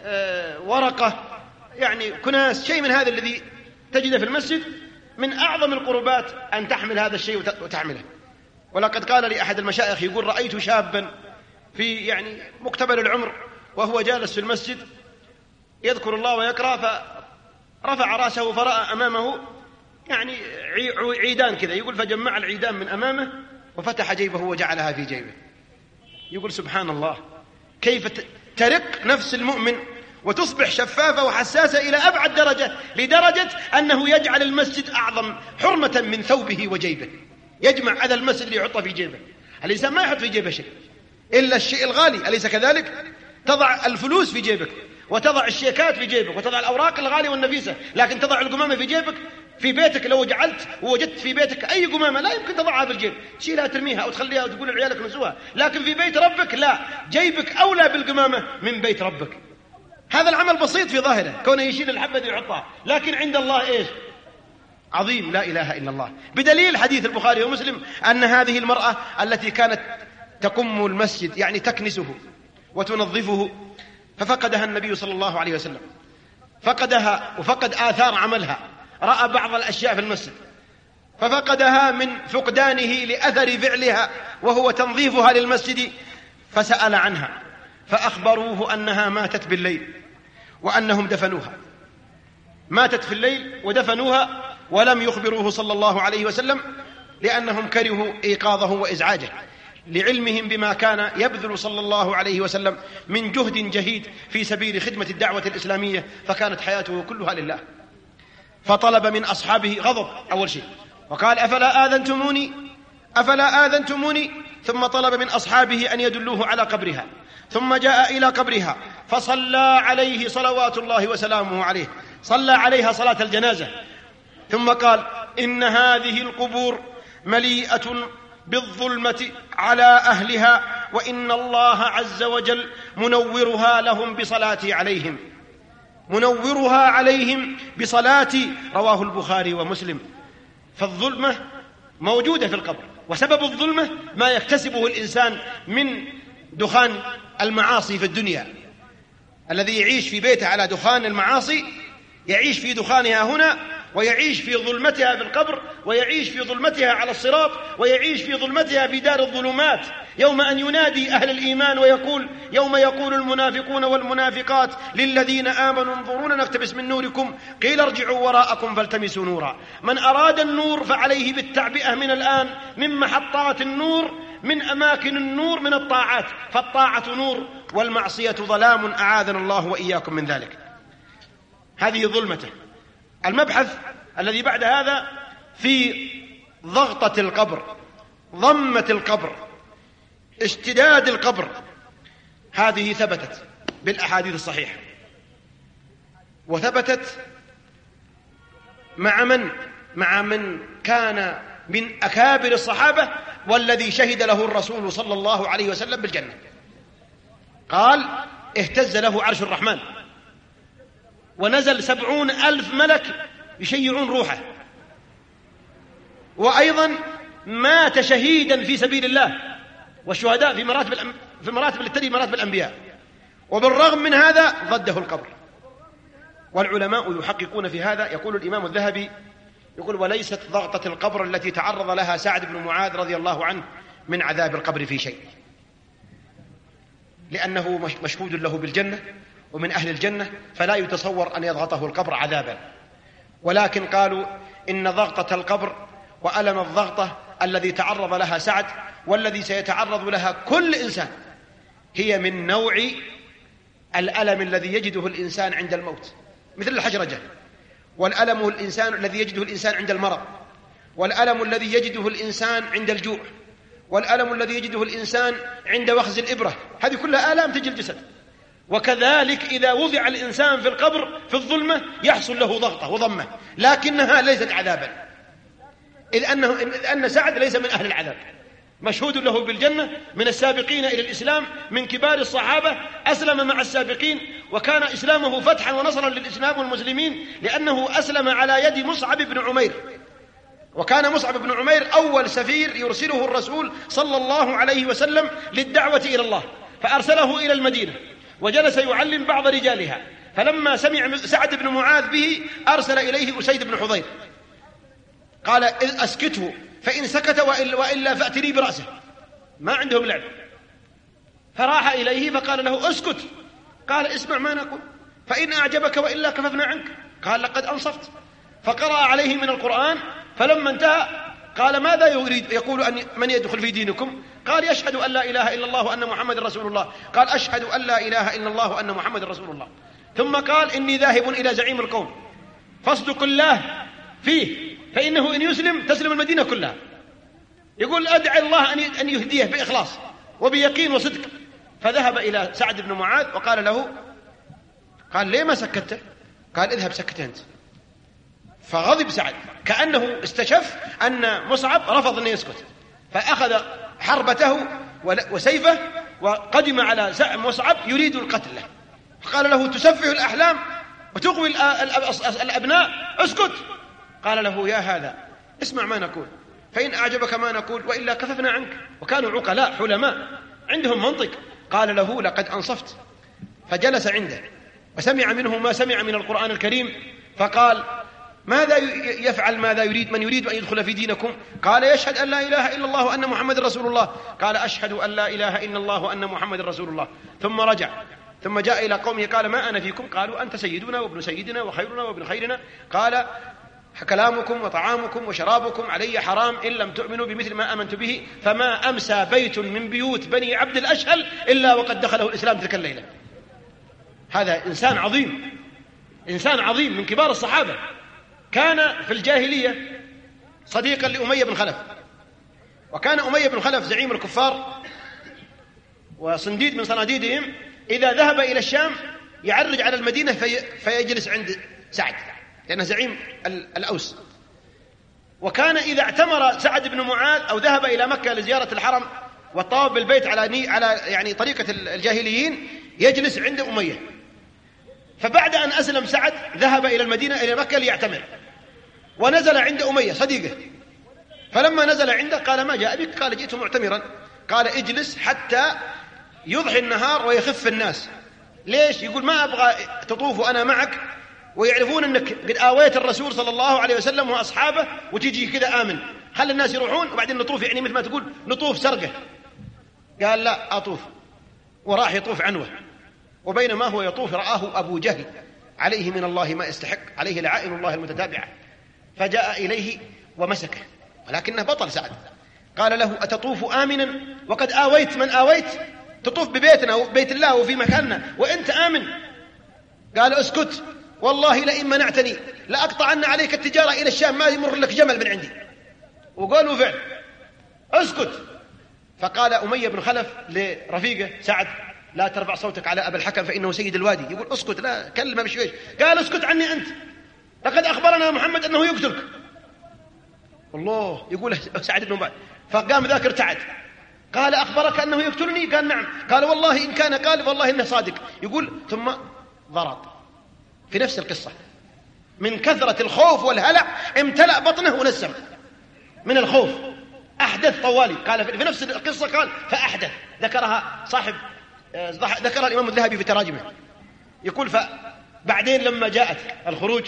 ورقة، يعني كناس، شيء من هذا الذي تجده في المسجد. من أعظم القربات أن تحمل هذا الشيء وتحمله. ولقد قال لي أحد المشايخ يقول: رأيت شابا في يعني مقتبل العمر وهو جالس في المسجد يذكر الله ويقرأ، فرفع رأسه فرأى أمامه يعني عيدان كذا، يقول: فجمع العيدان من أمامه وفتح جيبه وجعلها في جيبه. يقول: سبحان الله، كيف ترق نفس المؤمن وتصبح شفافة وحساسة إلى أبعد درجة، لدرجة أنه يجعل المسجد أعظم حرمة من ثوبه وجيبه، يجمع هذا المسجد ليحطه في جيبه. الإنسان ما يحط في جيبه شيء إلا الشيء الغالي، أليس كذلك؟ تضع الفلوس في جيبك، وتضع الشيكات في جيبك، وتضع الأوراق الغالية والنفيسة، لكن تضع القمامة في جيبك؟ في بيتك لو جعلت ووجدت في بيتك أي قمامة لا يمكن تضعها في الجيب، تشيلها ترميها أو تخليها وتقول لعيالك نسوها، لكن في بيت ربك لا، جيبك أولى بالقمامة من بيت ربك. هذا العمل بسيط في ظاهره، كونه يشيل الحبة دي ويحطها، لكن عند الله إيش؟ عظيم، لا إله إلا الله. بدليل حديث البخاري ومسلم أن هذه المرأة التي كانت تقم المسجد يعني تكنسه وتنظفه، ففقدها النبي صلى الله عليه وسلم، فقدها وفقد آثار عملها، رأى بعض الأشياء في المسجد ففقدها من فقدانه لأثر فعلها وهو تنظيفها للمسجد، فسأل عنها فأخبروه أنها ماتت بالليل، وأنهم دفنوها، ماتت في الليل ودفنوها ولم يخبروه صلى الله عليه وسلم، لأنهم كرهوا إيقاظه وإزعاجه، لعلمهم بما كان يبذل صلى الله عليه وسلم من جهد جهيد في سبيل خدمة الدعوة الإسلامية، فكانت حياته كلها لله. فطلب من أصحابه غضب أول شيء، وقال أفلا آذنتموني، ثم طلب من أصحابه أن يدلوه على قبرها، ثم جاء إلى قبرها فصلى عليه صلوات الله وسلامه عليه، صلى عليها صلاة الجنازة، ثم قال: إن هذه القبور مليئة بالظلمة على أهلها، وإن الله عز وجل منورها لهم بصلاتي عليهم، منورها عليهم بصلاتي. رواه البخاري ومسلم. فالظلمة موجودة في القبر، وسبب الظلمة ما يكتسبه الإنسان من دخان المعاصي في الدنيا. الذي يعيش في بيته على دخان المعاصي يعيش في دخانها هنا، ويعيش في ظلمتها في القبر، ويعيش في ظلمتها على الصراط، ويعيش في ظلمتها في دار الظلمات، يوم أن ينادي أهل الإيمان ويقول: يوم يقول المنافقون والمنافقات للذين آمنوا انظرونا نقتبس من نوركم قيل ارجعوا وراءكم فالتمسوا نورا. من أراد النور فعليه بالتعبئة من الآن من محطات النور، من أماكن النور، من الطاعات، فالطاعة نور والمعصية ظلام، أعاذنا الله وإياكم من ذلك. هذه ظلمته. المبحث الذي بعد هذا في ضغطة القبر، ضمة القبر، اشتداد القبر. هذه ثبتت بالأحاديث الصحيحة، وثبتت مع من كان من أكابر الصحابة، والذي شهد له الرسول صلى الله عليه وسلم بالجنة. قال: اهتز له عرش الرحمن، ونزل 70,000 ملك يشيعون روحه، وأيضا مات شهيدا في سبيل الله، والشهداء في مراتب التي مراتب الأنبياء، وبالرغم من هذا ضده القبر. والعلماء يحققون في هذا. يقول الإمام الذهبي يقول: وليست ضغطة القبر التي تعرض لها سعد بن معاذ رضي الله عنه من عذاب القبر في شيء، لأنه مشهود له بالجنة ومن أهل الجنة، فلا يتصور أن يضغطه القبر عذابا. ولكن قالوا إن ضغطة القبر وألم الضغطة الذي تعرض لها سعد والذي سيتعرض لها كل إنسان هي من نوع الألم الذي يجده الإنسان عند الموت، مثل الحجرجة، والألم الذي يجده الإنسان عند المرض، والألم الذي يجده الإنسان عند الجوع، والألم الذي يجده الإنسان عند وخز الإبرة. هذه كلها آلام تجي الجسد. وكذلك إذا وضع الإنسان في القبر في الظلمة يحصل له ضغطة وضمة، لكنها ليست عذابا، إذ أن سعد ليس من أهل العذاب، مشهود له بالجنة، من السابقين إلى الإسلام، من كبار الصحابة، أسلم مع السابقين، وكان إسلامه فتحا ونصرا للإسلام والمسلمين، لأنه أسلم على يد مصعب بن عمير. وكان مصعب بن عمير أول سفير يرسله الرسول صلى الله عليه وسلم للدعوة إلى الله، فأرسله إلى المدينة وجلس يعلم بعض رجالها. فلما سمع سعد بن معاذ به أرسل إليه أسيد بن حضير، قال: أسكته فإن سكت وإلا فأتني برأسه. ما عندهم لعب. فراح إليه فقال له: أسكت. قال: اسمع ما نقول، فإن أعجبك وإلا كففنا عنك. قال: لقد أنصفت. فقرأ عليه من القرآن، فلما انتهى قال: ماذا يريد يقول أن من يدخل في دينكم؟ قال: يشهد أن لا إله إلا الله وأن محمد رسول الله. قال: أشهد أن لا إله إلا الله وأن محمد رسول الله. ثم قال: إني ذاهب إلى زعيم القوم فاصدق الله فيه، فإنه إن يسلم تسلم المدينة كلها. يقول: أدعي الله أن يهديه بإخلاص وبيقين وصدق. فذهب إلى سعد بن معاذ وقال له، قال: ليه ما سكته؟ قال: اذهب سكت أنت. فغضب سعد كأنه استشف أن مصعب رفض أن يسكت، فأخذ حربته وسيفه وقدم على مصعب يريد القتل له. فقال له: تسفه الأحلام وتقوي الأبناء، اسكت. قال له: يا هذا اسمع ما نقول، فإن أعجبك ما نقول وإلا كففنا عنك. وكانوا عقلاء حلماء عندهم منطق. قال له: لقد أنصفت. فجلس عنده وسمع منه ما سمع من القرآن الكريم، فقال: ماذا يفعل ماذا يريد من يريد أن يدخل في دينكم؟ قال: يشهد أن لا إله إلا الله وأن محمد رسول الله. قال: أشهد أن لا إله إلا الله وأن محمد رسول الله. ثم رجع ثم جاء إلى قومه قال ما أنا فيكم؟ قالوا أنت سيدنا وابن سيدنا وخيرنا وابن خيرنا. قال كلامكم وطعامكم وشرابكم علي حرام إن لم تؤمنوا بمثل ما آمنت به، فما أمسى بيت من بيوت بني عبد الأشهل إلا وقد دخله الإسلام تلك الليلة. هذا إنسان عظيم، إنسان عظيم من كبار الصحابة. كان في الجاهلية صديقا لأمية بن خلف، وكان أمية بن خلف زعيم الكفار وصنديد من صناديدهم، إذا ذهب إلى الشام يعرج على المدينة فيجلس عند سعد لأنه زعيم الأوس. وكان إذا اعتمر سعد بن معاذ أو ذهب إلى مكة لزيارة الحرم والطواف بالبيت على يعني طريقة الجاهليين يجلس عند أمية. فبعد أن أسلم سعد ذهب إلى المدينة إلى مكة ليعتمر، ونزل عند أمية صديقه. فلما نزل عنده قال ما جاء بك؟ قال جئت معتمرا. قال اجلس حتى يضحي النهار ويخف الناس. ليش؟ يقول ما أبغى تطوف وأنا معك ويعرفون أنك قد آويت الرسول صلى الله عليه وسلم وأصحابه وتجي كذا آمن، خلي الناس يروحون وبعدين نطوف، يعني مثل ما تقول نطوف سرقة. قال لا أطوف، وراح يطوف عنوة. وبينما هو يطوف رآه أبو جهل عليه من الله ما يستحق، عليه لعائن الله المتتابعة، فجاء إليه ومسكه، ولكنه بطل سعد. قال له أتطوف آمنا وقد آويت من آويت؟ تطوف ببيتنا وبيت الله وفي مكاننا وأنت آمن؟ قال اسكت، والله لئن منعتني لأقطعن عليك التجارة إلى الشام، ما يمر لك جمل من عندي. وقالوا فعل، اسكت. فقال أمية بن خلف لرفيقه سعد لا ترفع صوتك على أبا الحكم فإنه سيد الوادي. يقول اسكت، لا كلمة بشويش. قال اسكت عني أنت، لقد أخبرنا محمد أنه يقتلك. الله، يقول سعد بن معاذ. فقام ذاك ارتعد، قال أخبرك أنه يقتلني؟ قال نعم. قال والله إن كان قال والله إنه صادق. يقول ثم ضرب في نفس القصة، من كثرة الخوف والهلع امتلأ بطنه ونسم من الخوف، أحدث طوالي. قال في نفس القصة قال فأحدث، ذكرها ذكرها الإمام الذهبي في تراجمه. يقول فبعدين لما جاءت الخروج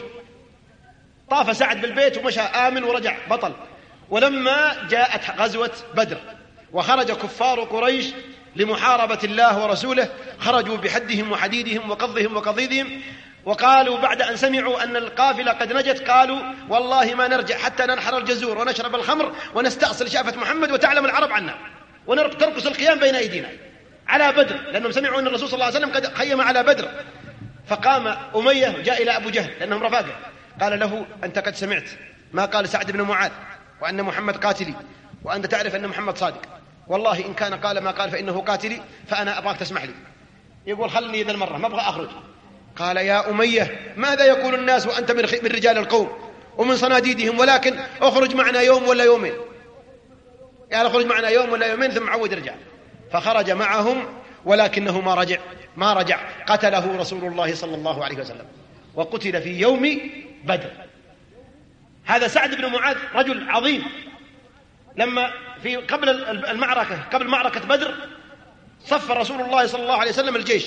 طاف سعد بالبيت ومشى آمن ورجع بطل. ولما جاءت غزوة بدر وخرج كفار قريش لمحاربة الله ورسوله، خرجوا بحدهم وحديدهم وقضهم وقضيدهم، وقالوا بعد أن سمعوا أن القافلة قد نجت قالوا والله ما نرجع حتى ننحر الجزور ونشرب الخمر ونستأصل شافة محمد وتعلم العرب عنا ونرقص القيام بين أيدينا على بدر، لأنهم سمعوا أن الرسول صلى الله عليه وسلم قد خيم على بدر. فقام أمية جاء إلى أبو جهل لأنهم رفاقه، قال له أنت قد سمعت ما قال سعد بن معاذ وأن محمد قاتلي، وأنت تعرف أن محمد صادق، والله إن كان قال ما قال فإنه قاتلي، فأنا أبغاك تسمح لي. يقول خلني ذا المرة ما أبغى أخرج. قال يا أمية ماذا يقول الناس وأنت من رجال القوم ومن صناديدهم، ولكن أخرج معنا يوم ولا يومين، يعني أخرج معنا يوم ولا يومين ثم عود رجع. فخرج معهم ولكنه ما رجع، قتله رسول الله صلى الله عليه وسلم وقتل في يوم بدر. هذا سعد بن معاذ رجل عظيم. لما قبل المعركة، قبل معركة بدر، صف رسول الله صلى الله عليه وسلم الجيش،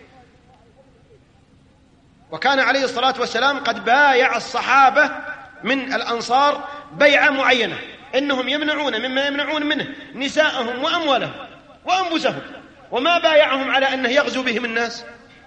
وكان عليه الصلاة والسلام قد بايع الصحابة من الأنصار بيعة معينة إنهم يمنعون مما يمنعون منه نساءهم وأموالهم وأنفسهم، وما بايعهم على أنه يغزو بهم الناس.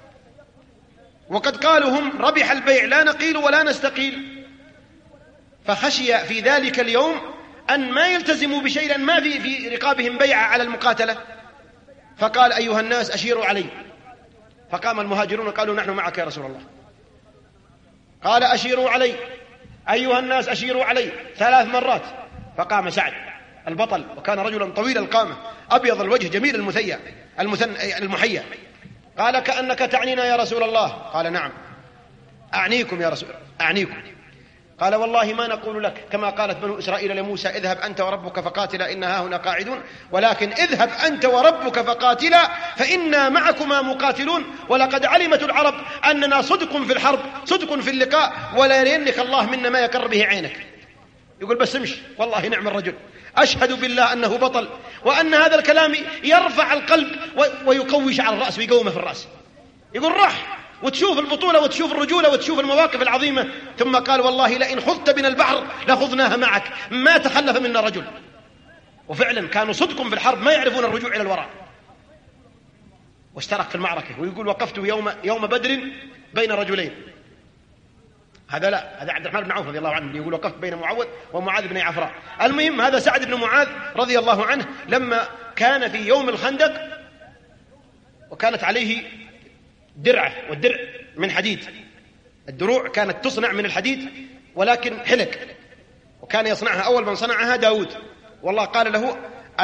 وقد قالوا هم ربح البيع لا نقيل ولا نستقيل. فخشي في ذلك اليوم أن ما يلتزموا بشيء لأن ما في رقابهم بيعة على المقاتلة. فقال أيها الناس أشيروا علي. فقام المهاجرون قالوا نحن معك يا رسول الله. قال أشيروا علي أيها الناس أشيروا علي 3 مرات. فقام سعد البطل، وكان رجلا طويل القامة أبيض الوجه جميل المحيا. قال كأنك تعنينا يا رسول الله. قال نعم أعنيكم يا رسول، أعنيكم. قال والله ما نقول لك كما قالت بنو إسرائيل لموسى اذهب أنت وربك فقاتلا إنا هاهنا قاعدون، ولكن اذهب أنت وربك فقاتلا فإنا معكما مقاتلون، ولقد علمت العرب أننا صدق في الحرب صدق في اللقاء، ولا يرينك الله منا ما يقر به عينك. يقول بس امشي، والله نعم الرجل، أشهد بالله أنه بطل، وأن هذا الكلام يرفع القلب ويقوي شعر الرأس ويقومه في الرأس. يقول راح وتشوف البطولة وتشوف الرجولة وتشوف المواقف العظيمة. ثم قال والله لئن خذت بنا البحر لخذناها معك، ما تخلف منا رجل. وفعلا كانوا صدق في الحرب، ما يعرفون الرجوع إلى الوراء. واشترك في المعركة، ويقول وقفت يوم بدر بين رجلين. هذا لا، هذا عبد الرحمن بن عوف رضي الله عنه يقول وقفت بين معوذ ومعاذ بن عفراء. المهم هذا سعد بن معاذ رضي الله عنه لما كان في يوم الخندق وكانت عليه درعة، والدرع من حديد، الدروع كانت تصنع من الحديد ولكن حلق، وكان يصنعها أول من صنعها داود، والله قال له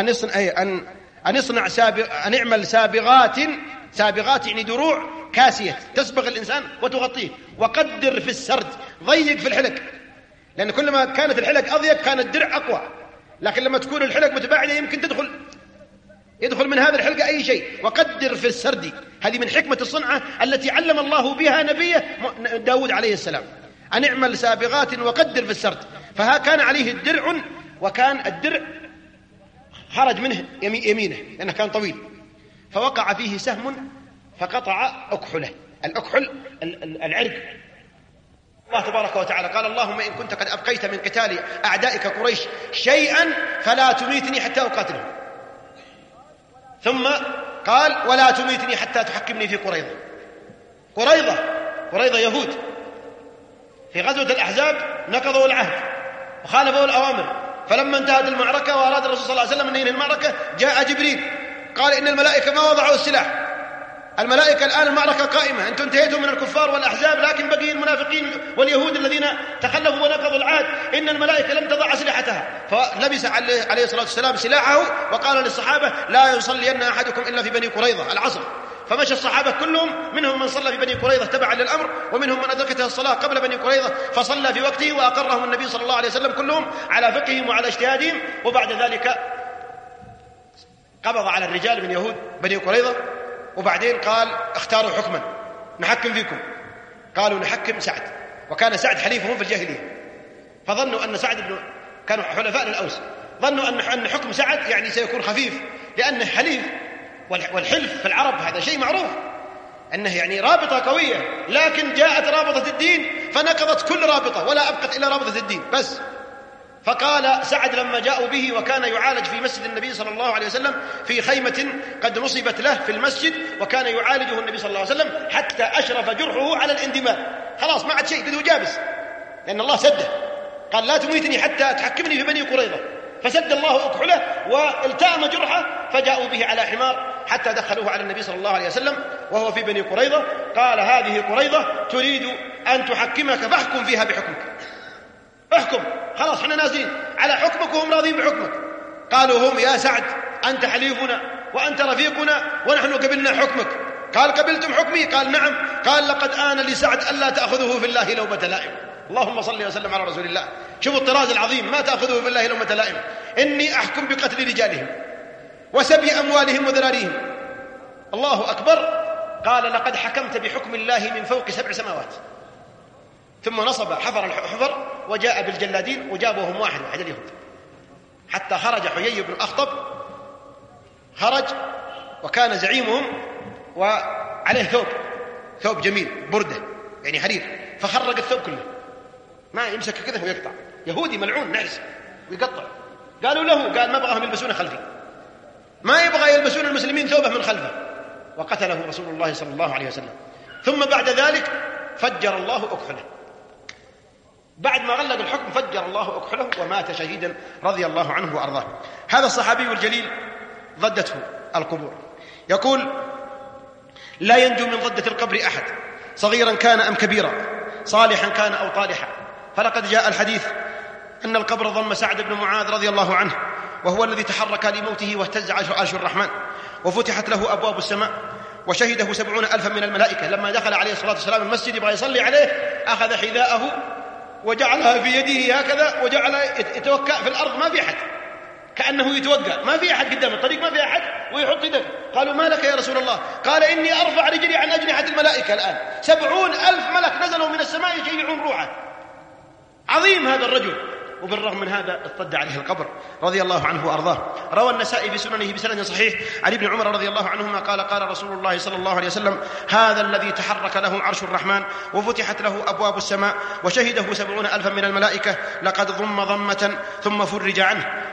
أن اعمل سابغات يعني دروع كاسية تسبغ الإنسان وتغطيه، وقدر في السرد، ضيق في الحلق، لأن كلما كانت الحلق أضيق كان الدرع أقوى، لكن لما تكون الحلق متباعدة يمكن يدخل من هذا الحلقة أي شيء. وقدر في السرد، هذه من حكمة الصنعة التي علم الله بها نبيه داود عليه السلام، أن اعمل سابغات وقدر في السرد. فها كان عليه الدرع، وكان الدرع خرج منه يمينه لأنه كان طويل، فوقع فيه سهم فقطع أكحله. الأكحل العرق. الله تبارك وتعالى قال اللهم إن كنت قد أبقيت من قتال أعدائك قريش شيئا فلا تميتني حتى أقاتلهم. ثم قال ولا تميتني حتى تحكمني في قريظة يهود في غزوة الأحزاب نقضوا العهد وخالفوا الأوامر، فلما انتهت المعركة وأراد الرسول صلى الله عليه وسلم أن ينهي المعركة جاء جبريل قال إن الملائكة ما وضعوا السلاح، الملائكة الآن المعركة قائمة، أنتم انتهيتم من الكفار والأحزاب لكن بقي المنافقين واليهود الذين تخلفوا ونقضوا العهد، إن الملائكة لم تضع أسلحتها. فلبس عليه الصلاة والسلام سلاحه وقال للصحابة لا يصلين أحدكم إلا في بني قريظة العصر. فمشى الصحابة كلهم، منهم من صلى في بني قريظة تبعا للأمر، ومنهم من أدركته الصلاة قبل بني قريظة فصلى في وقته، وأقرهم النبي صلى الله عليه وسلم كلهم على فقههم وعلى اجتهادهم. وبعد ذلك قبض على الرجال من يهود بني قريظة، وبعدين قال اختاروا حكما نحكم فيكم، قالوا نحكم سعد، وكان سعد حليفهم في الجاهلية، فظنوا أن سعد كانوا حلفاء للأوس، ظنوا أن حكم سعد يعني سيكون خفيف لأنه حليف، والحلف في العرب هذا شيء معروف أنه يعني رابطة قوية، لكن جاءت رابطة الدين فنقضت كل رابطة ولا أبقت إلا رابطة الدين بس. فقال سعد لما جاءوا به وكان يعالج في مسجد النبي صلى الله عليه وسلم في خيمة قد نصبت له في المسجد، وكان يعالجه النبي صلى الله عليه وسلم حتى أشرف جرحه على الاندماء، خلاص ما عاد شيء قد جابس، لأن الله سده، قال لا تميتني حتى تحكمني في بني قريظة، فسد الله أكحله والتأم جرحه، فجاءوا به على حمار حتى دخلوه على النبي صلى الله عليه وسلم وهو في بني قريظة. قال هذه قريظة تريد أن تحكمك فاحكم فيها بحكمك، احكم، خلاص احنا نازلين على حكمك وهم راضين بحكمك. قالوا هم يا سعد أنت حليفنا وأنت رفيقنا ونحن قبلنا حكمك. قال قبلتم حكمي؟ قال نعم. قال لقد آن لسعد ألا تأخذه في الله لومة لائم. اللهم صل وسلم على رسول الله. شوفوا الطراز العظيم، ما تأخذه في الله لومة لائم، إني أحكم بقتل رجالهم وسبي أموالهم وذراريهم. الله أكبر. قال لقد حكمت بحكم الله من فوق 7 سماوات. ثم نصب حفر الحفر وجاء بالجلادين وجابهم واحد اليهود حتى خرج حيي بن أخطب، خرج وكان زعيمهم وعليه ثوب جميل بردة يعني حرير، فخرج الثوب كله، ما يمسك كذا ويقطع، يهودي ملعون نعس ويقطع. قالوا له، قال ما أبغاهم يلبسون خلفي، ما يبغى يلبسون المسلمين ثوبه من خلفه، وقتله رسول الله صلى الله عليه وسلم. ثم بعد ذلك فجر الله أكحله، بعد ما غلق الحكم فجر الله أكحله ومات شهيدا رضي الله عنه وأرضاه. هذا الصحابي الجليل ضدته القبور، يقول لا ينجو من ضدة القبر أحد صغيرا كان أم كبيرا، صالحا كان أو طالحا. فلقد جاء الحديث أن القبر ضم سعد بن معاذ رضي الله عنه، وهو الذي تحرك لموته واهتز عرش الرحمن، وفتحت له أبواب السماء، وشهده 70,000 من الملائكة. لما دخل عليه الصلاة والسلام المسجد يبغى يصلي عليه، أخذ حذاءه وجعلها في يده هكذا وجعل يتوكأ في الأرض، ما في أحد، كأنه يتوقع، ما في أحد قدام الطريق، ما في أحد، ويحط يده. قالوا ما لك يا رسول الله؟ قال إني أرفع رجلي عن أجنحة الملائكة الآن، 70,000 ملك نزلوا من السماء يشيعون روحه. عظيم هذا الرجل، وبالرغم من هذا اصطد عليه القبر رضي الله عنه وأرضاه. روى النسائي في سننه بسند صحيح عن ابن عمر رضي الله عنهما قال قال رسول الله صلى الله عليه وسلم هذا الذي تحرك له عرش الرحمن وفتحت له أبواب السماء وشهده 70,000 من الملائكة لقد ضم ضمة ثم فرج عنه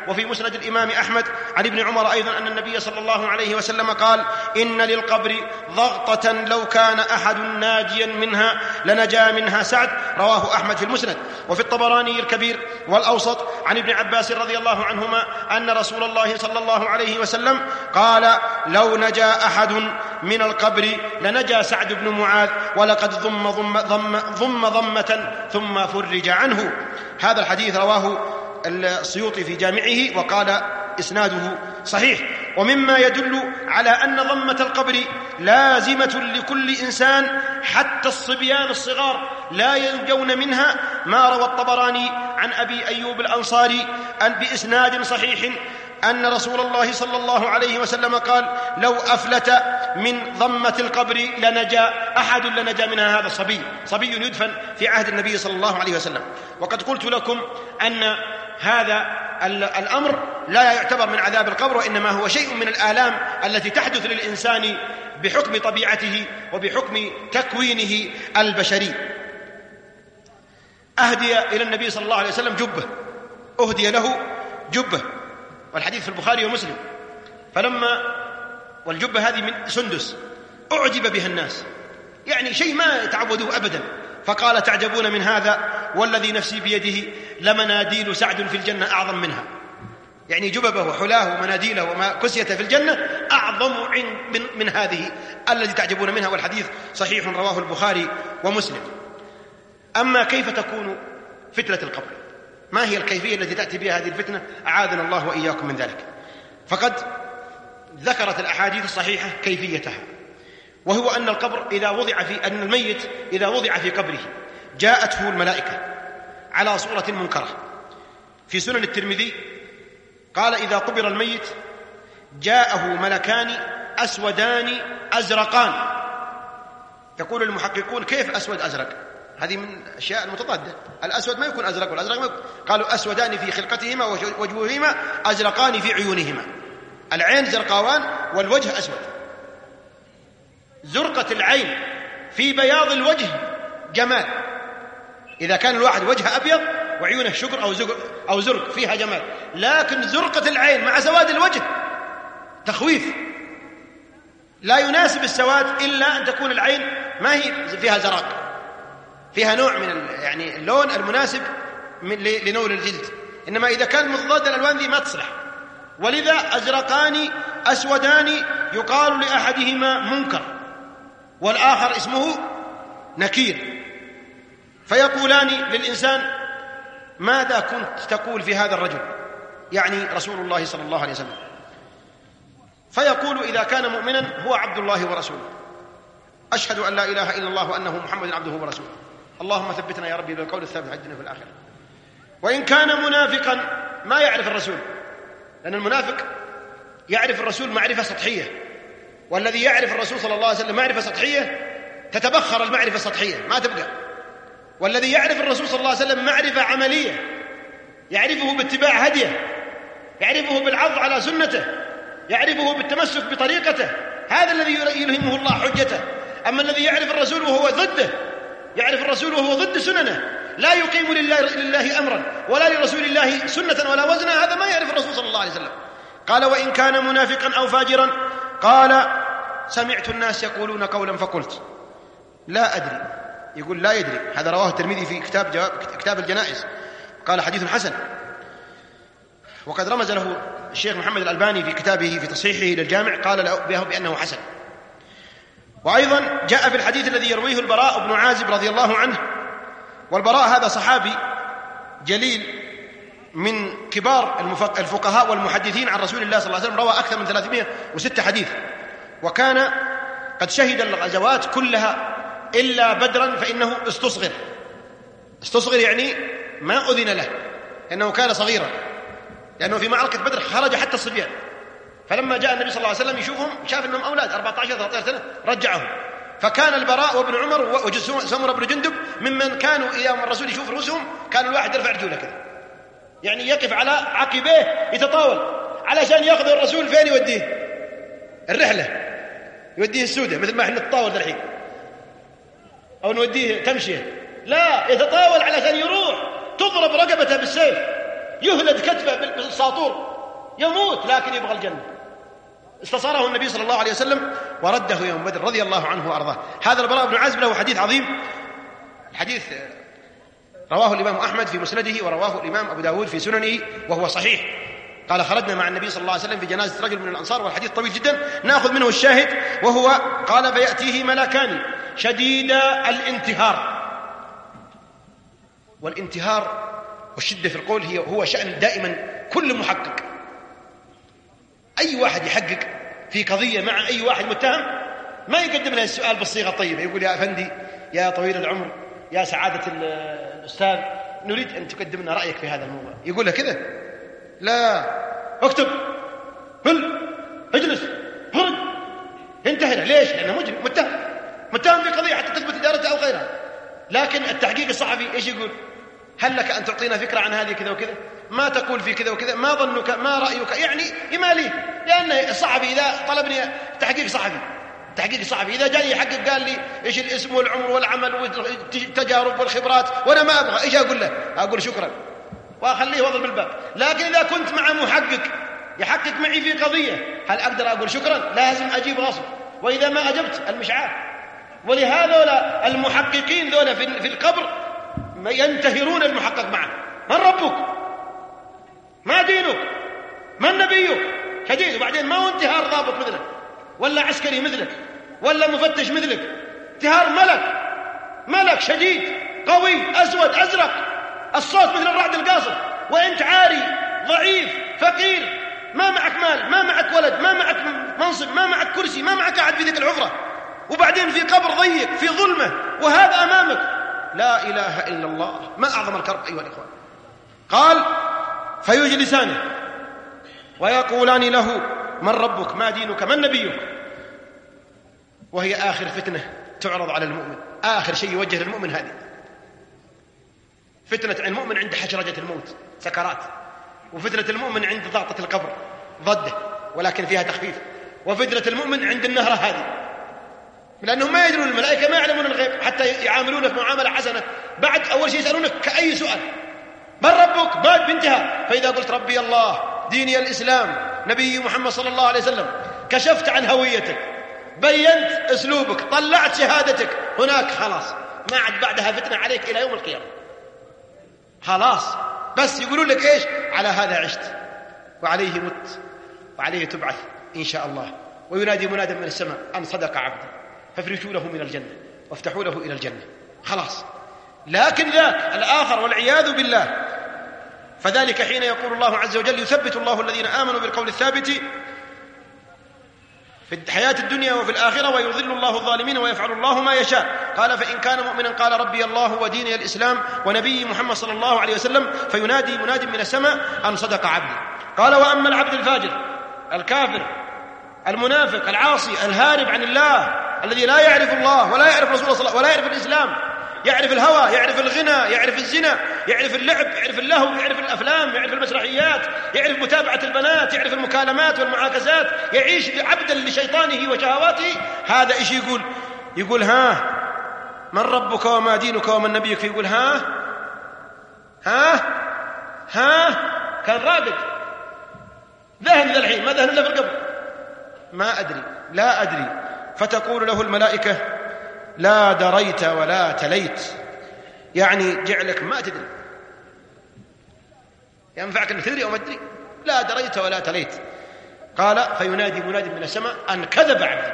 وفي مسند الإمام أحمد عن ابن عمر أيضا أن النبي صلى الله عليه وسلم قال: إن للقبر ضغطة لو كان أحد ناجيا منها لنجا منها سعد. رواه أحمد في المسند. وفي الطبراني الكبير والأوسط عن ابن عباس رضي الله عنهما أن رسول الله صلى الله عليه وسلم قال: لو نجا أحد من القبر لنجا سعد بن معاذ، ولقد ضم ضمة ثم فرج عنه. هذا الحديث رواه السيوطي في جامعه وقال إسناده صحيح. ومما يدل على أن ضمة القبر لازمة لكل إنسان حتى الصبيان الصغار لا ينجون منها ما روى الطبراني عن أبي أيوب الأنصاري بإسناد صحيح أن رسول الله صلى الله عليه وسلم قال: لو أفلت من ضمة القبر لنجا أحد لنجا منها هذا صبي يدفن في عهد النبي صلى الله عليه وسلم. وقد قلت لكم أن هذا الأمر لا يعتبر من عذاب القبر، وإنما هو شيء من الآلام التي تحدث للإنسان بحكم طبيعته وبحكم تكوينه البشري. أهدي إلى النبي صلى الله عليه وسلم جبة، أهدي له جبة، والحديث في البخاري ومسلم. والجبة هذه من سندس، أعجب بها الناس، يعني شيء ما تعودوه أبدا، فقال: تعجبون من هذا والذي نفسي بيده لمناديل سعد في الجنة أعظم منها. يعني جببه وحلاه ومناديله وما كسيته في الجنة أعظم من هذه الذي تعجبون منها. والحديث صحيح رواه البخاري ومسلم. أما كيف تكون فتنة القبر؟ ما هي الكيفية التي تأتي بها هذه الفتنة؟ أعاذنا الله وإياكم من ذلك. فقد ذكرت الأحاديث الصحيحة كيفيتها، وهو أن الميت إذا وضع في قبره جاءته الملائكة على صورة منكرة. في سنن الترمذي قال: إذا قبر الميت جاءه ملكان أسودان أزرقان. يقول المحققون: كيف أسود أزرق؟ هذه من الأشياء المتضادة، الأسود ما يكون أزرق والأزرق ما يكون. قالوا: أسودان في خلقتهما ووجوههما أزرقان في عيونهما. العين زرقاوان والوجه أسود. زرقة العين في بياض الوجه جمال، إذا كان الواحد وجهه أبيض وعيونه شقر أو زرق فيها جمال، لكن زرقة العين مع سواد الوجه تخويف. لا يناسب السواد إلا أن تكون العين ما هي فيها زرق، فيها نوع من يعني اللون المناسب لنور الجلد، إنما إذا كان مضاد الألوان ذي ما تصلح. ولذا أزرقان أسودان يقال لأحدهما منكر والآخر اسمه نكير، فيقولان للإنسان: ماذا كنت تقول في هذا الرجل؟ يعني رسول الله صلى الله عليه وسلم. فيقول: إذا كان مؤمنا هو عبد الله ورسوله، أشهد أن لا إله إلا الله وأنه محمد عبده ورسوله، اللهم ثبتنا يا ربي بالقول الثابت في الدنيا وفي الآخرة. وإن كان منافقا ما يعرف الرسول، لأن المنافق يعرف الرسول معرفة سطحية، والذي يعرف الرسول صلى الله عليه وسلم معرفة سطحية تتبخر المعرفة السطحية ما تبقى. والذي يعرف الرسول صلى الله عليه وسلم معرفة عملية، يعرفه باتباع هديه، يعرفه بالعض على سنته، يعرفه بالتمسك بطريقته، هذا الذي يلهمه الله حجته. أما الذي يعرف الرسول وهو ضده، يعرف الرسول وهو ضد سننه، لا يقيم لله أمرا ولا لرسول الله سنة ولا وزنا، هذا ما يعرف الرسول صلى الله عليه وسلم. قال: وإن كان منافقا أو فاجرا، قال: سمعت الناس يقولون قولا فقلت لا أدري. يقول لا يدري. هذا رواه الترمذي في كتاب الجنائز، قال: حديث حسن. وقد رمز له الشيخ محمد الألباني في كتابه في تصحيحه للجامع، قال له بأنه حسن. وأيضا جاء في الحديث الذي يرويه البراء بن عازب رضي الله عنه، والبراء هذا صحابي جليل من كبار الفقهاء والمحدثين عن رسول الله صلى الله عليه وسلم، روى أكثر من 306 حديث، وكان قد شهد الغزوات كلها إلا بدرا فإنه استصغر يعني ما أذن له، لأنه كان صغيرا، لأنه في معركة بدر خرج حتى الصبيان، فلما جاء النبي صلى الله عليه وسلم يشوفهم شاف أنهم أولاد 14-13 سنة رجعهم. فكان البراء وابن عمر وسمر بن جندب ممن كانوا إيام الرسول يشوف رؤوسهم كان الواحد يرفع رجوله كذا، يعني يقف على عقبيه يتطاول علشان ياخذ الرسول فين يوديه الرحلة، يوديه السودة مثل ما احنا نتطاول الحين، أو نوديه تمشية، لا يتطاول علشان يروح تضرب رقبته بالسيف يهلد كتفه بالساطور يموت لكن يبغى الجنة. استصاره النبي صلى الله عليه وسلم ورده يوم بدر رضي الله عنه وأرضاه. هذا البراء بن عازب له حديث عظيم. الحديث رواه الإمام أحمد في مسنده ورواه الإمام أبو داود في سننه وهو صحيح. قال خرجنا مع النبي صلى الله عليه وسلم في جنازة رجل من الأنصار، والحديث طويل جدا نأخذ منه الشاهد، وهو قال فيأتيه ملكان شديد الانتهار. والانتهار والشدة في القول هو شأن دائما كل محقق. أي واحد يحقق في قضية مع أي واحد متهم ما يقدم له السؤال بالصيغة الطيبة، يقول يا أفندي يا طويل العمر يا سعادة الأستاذ نريد أن تقدم لنا رأيك في هذا الموضوع. يقول له كذا؟ لا، اكتب، اجلس، فرد، انتهي. ليش؟ لأنه مجرم متهم في قضية حتى تثبت إدارته أو غيرها. لكن التحقيق الصحفي إيش يقول؟ هل لك أن تعطينا فكرة عن هذه كذا وكذا؟ ما تقول في كذا وكذا؟ ما ظنك؟ ما رأيك؟ يعني يمالي، لأن الصحفي إذا طلبني تحقيق صحفي إذا جاني يحقق قال لي إيش الاسم والعمر والعمل والتجارب والخبرات وأنا ما أبغى، إيش أقول له؟ أقول شكرا وأخليه وضل بالباب. لكن إذا كنت مع محقق يحقق معي في قضية هل أقدر أقول شكرا؟ لازم أجيب غصب، وإذا ما أجبت المشعار. ولهذا المحققين ذولا في القبر ينتهرون المحقق معه. من ربك؟ ما دينك؟ من نبيك؟ شديد. وبعدين ما هو انتهار ضابط مثلك ولا عسكري مثلك ولا مفتش مثلك، انتهار ملك شديد قوي أسود أزرق، الصوت مثل الرعد القاصف، وأنت عاري ضعيف فقير، ما معك مال، ما معك ولد، ما معك منصب، ما معك كرسي، ما معك أحد في ذيك الحفرة، وبعدين في قبر ضيق في ظلمة وهذا أمامك. لا إله إلا الله. ما أعظم الكرب أيها الإخوان. قال فيجلسانه ويقولان له من ربك؟ ما دينك؟ من نبيك؟ وهي آخر فتنة تعرض على المؤمن، آخر شيء يوجه للمؤمن هذه فتنة المؤمن عند حشرجة الموت سكرات، وفتنة المؤمن عند ضغطة القبر ضده ولكن فيها تخفيف، وفتنة المؤمن عند النهرة هذه، لأنهم ما يدرون، الملائكة ما يعلمون الغيب حتى يعاملونك معاملة حسنة. بعد أول شيء يسألونك كأي سؤال، من ربك؟ بعد بانتهاء. فإذا قلت ربي الله، ديني الإسلام، نبي محمد صلى الله عليه وسلم، كشفت عن هويتك، بينت أسلوبك، طلعت شهادتك، هناك خلاص ما عاد بعدها فتنة عليك إلى يوم القيامة. خلاص بس يقولون لك إيش؟ على هذا عشت وعليه مت وعليه تبعث إن شاء الله. وينادي مناد من السماء أن صدق عبدي فافرشوا له من الجنة وافتحوا له إلى الجنة. خلاص. لكن ذاك الآخر والعياذ بالله، فذلك حين يقول الله عز وجل يثبت الله الذين آمنوا بالقول الثابت في الحياة الدنيا وفي الآخرة ويضل الله الظالمين ويفعل الله ما يشاء. قال فإن كان مؤمنا قال ربي الله وديني الإسلام ونبي محمد صلى الله عليه وسلم فينادي مناد من السماء أن صدق عبدي. قال وأما العبد الفاجر الكافر المنافق العاصي الهارب عن الله الذي لا يعرف الله ولا يعرف رسول الله ولا يعرف الإسلام، يعرف الهوى، يعرف الغنى، يعرف الزنا، يعرف اللعب، يعرف اللهو، يعرف الأفلام، يعرف المسرحيات، يعرف متابعة البنات، يعرف المكالمات والمعاكسات، يعيش عبدا لشيطانه وشهواته. هذا إيش يقول؟ يقول ها من ربك وما دينك ومن نبيك؟ يقول ها كان راقد ذهن ذا الحين، ما ذهن إلا في القبر، ما أدري لا أدري. فتقول له الملائكة لا دريت ولا تليت، يعني جعلك ما تدري، ينفعك أن تدري أو ما تدري، لا دريت ولا تليت. قال فينادي مناد من السماء أن كذب عبدي.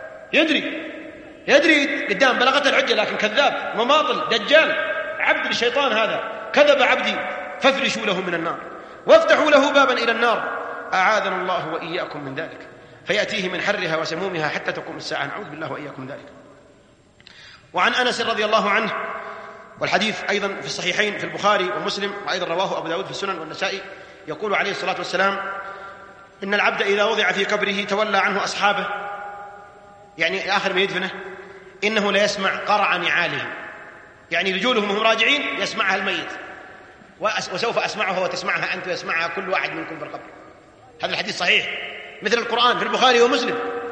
يدري قدام بلغته الحجة لكن كذاب مماطل دجال عبد الشيطان هذا، كذب عبدي فافرشوا له من النار وافتحوا له بابا إلى النار أعاذنا الله وإياكم من ذلك، فيأتيه من حرها وسمومها حتى تقوم الساعة، نعوذ بالله وإياكم من ذلك. وعن أنس رضي الله عنه، والحديث أيضا في الصحيحين في البخاري ومسلم، وأيضا رواه أبو داود في السنن والنسائي، يقول عليه الصلاة والسلام إن العبد إذا وضع في قبره تولى عنه أصحابه، يعني آخر ما يدفنه، إنه لا يسمع قرع نعالهم، يعني رجولهم وهم راجعين يسمعها الميت، وسوف أسمعها وتسمعها أنت ويسمعها كل واحد منكم في القبر. هذا الحديث صحيح مثل القرآن في البخاري ومسلم.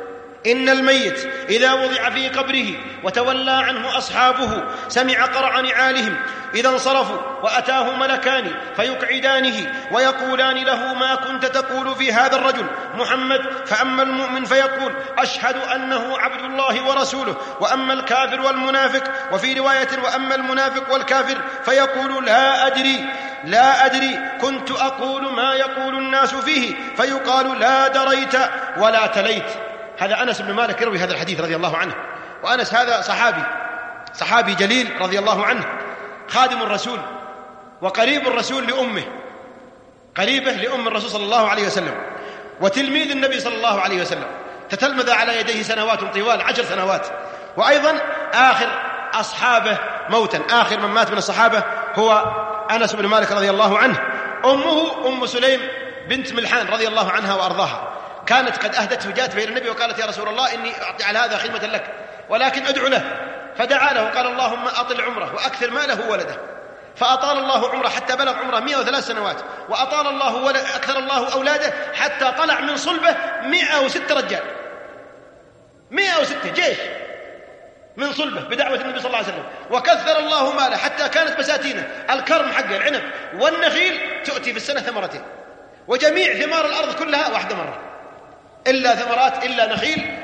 إن الميت إذا وضع في قبره وتولى عنه أصحابه سمع قرع نعالهم إذا انصرفوا وأتاه ملكان فيقعدانه ويقولان له: ما كنت تقول في هذا الرجل محمد؟ فأما المؤمن فيقول: أشهد أنه عبد الله ورسوله. وأما الكافر والمنافق، وفي رواية: وأما المنافق والكافر فيقول: لا أدري كنت أقول ما يقول الناس فيه. فيقال: لا دريت ولا تليت. هذا أنس بن مالك يروي هذا الحديث رضي الله عنه. وأنس هذا صحابي جليل رضي الله عنه، خادم الرسول وقريب الرسول لأمه، قريبه لأم الرسول صلى الله عليه وسلم، وتلميذ النبي صلى الله عليه وسلم، تتلمذ على يديه سنوات طوال 10 سنوات. وأيضا آخر أصحابه موتا، آخر من مات من الصحابة هو أنس بن مالك رضي الله عنه. أمه أم سليم بنت ملحان رضي الله عنها وأرضاها، كانت قد أهدته، جاءت بين النبي وقالت: يا رسول الله إني أعطي على هذا خدمة لك، ولكن أدعو له. فدعا له وقال: اللهم أطل عمره وأكثر ماله وولده. فأطال الله عمره حتى بلغ عمره 103 سنوات، وأطال الله أكثر الله أولاده حتى طلع من صلبه 106 رجال، 106 جيش من صلبه بدعوة النبي صلى الله عليه وسلم. وكثر الله ماله حتى كانت بساتينه الكرم حقه العنب والنخيل تؤتي في السنة 2 ثمرتين، وجميع ثمار الأرض كلها واحدة مرة، إلا ثمرات إلا نخيل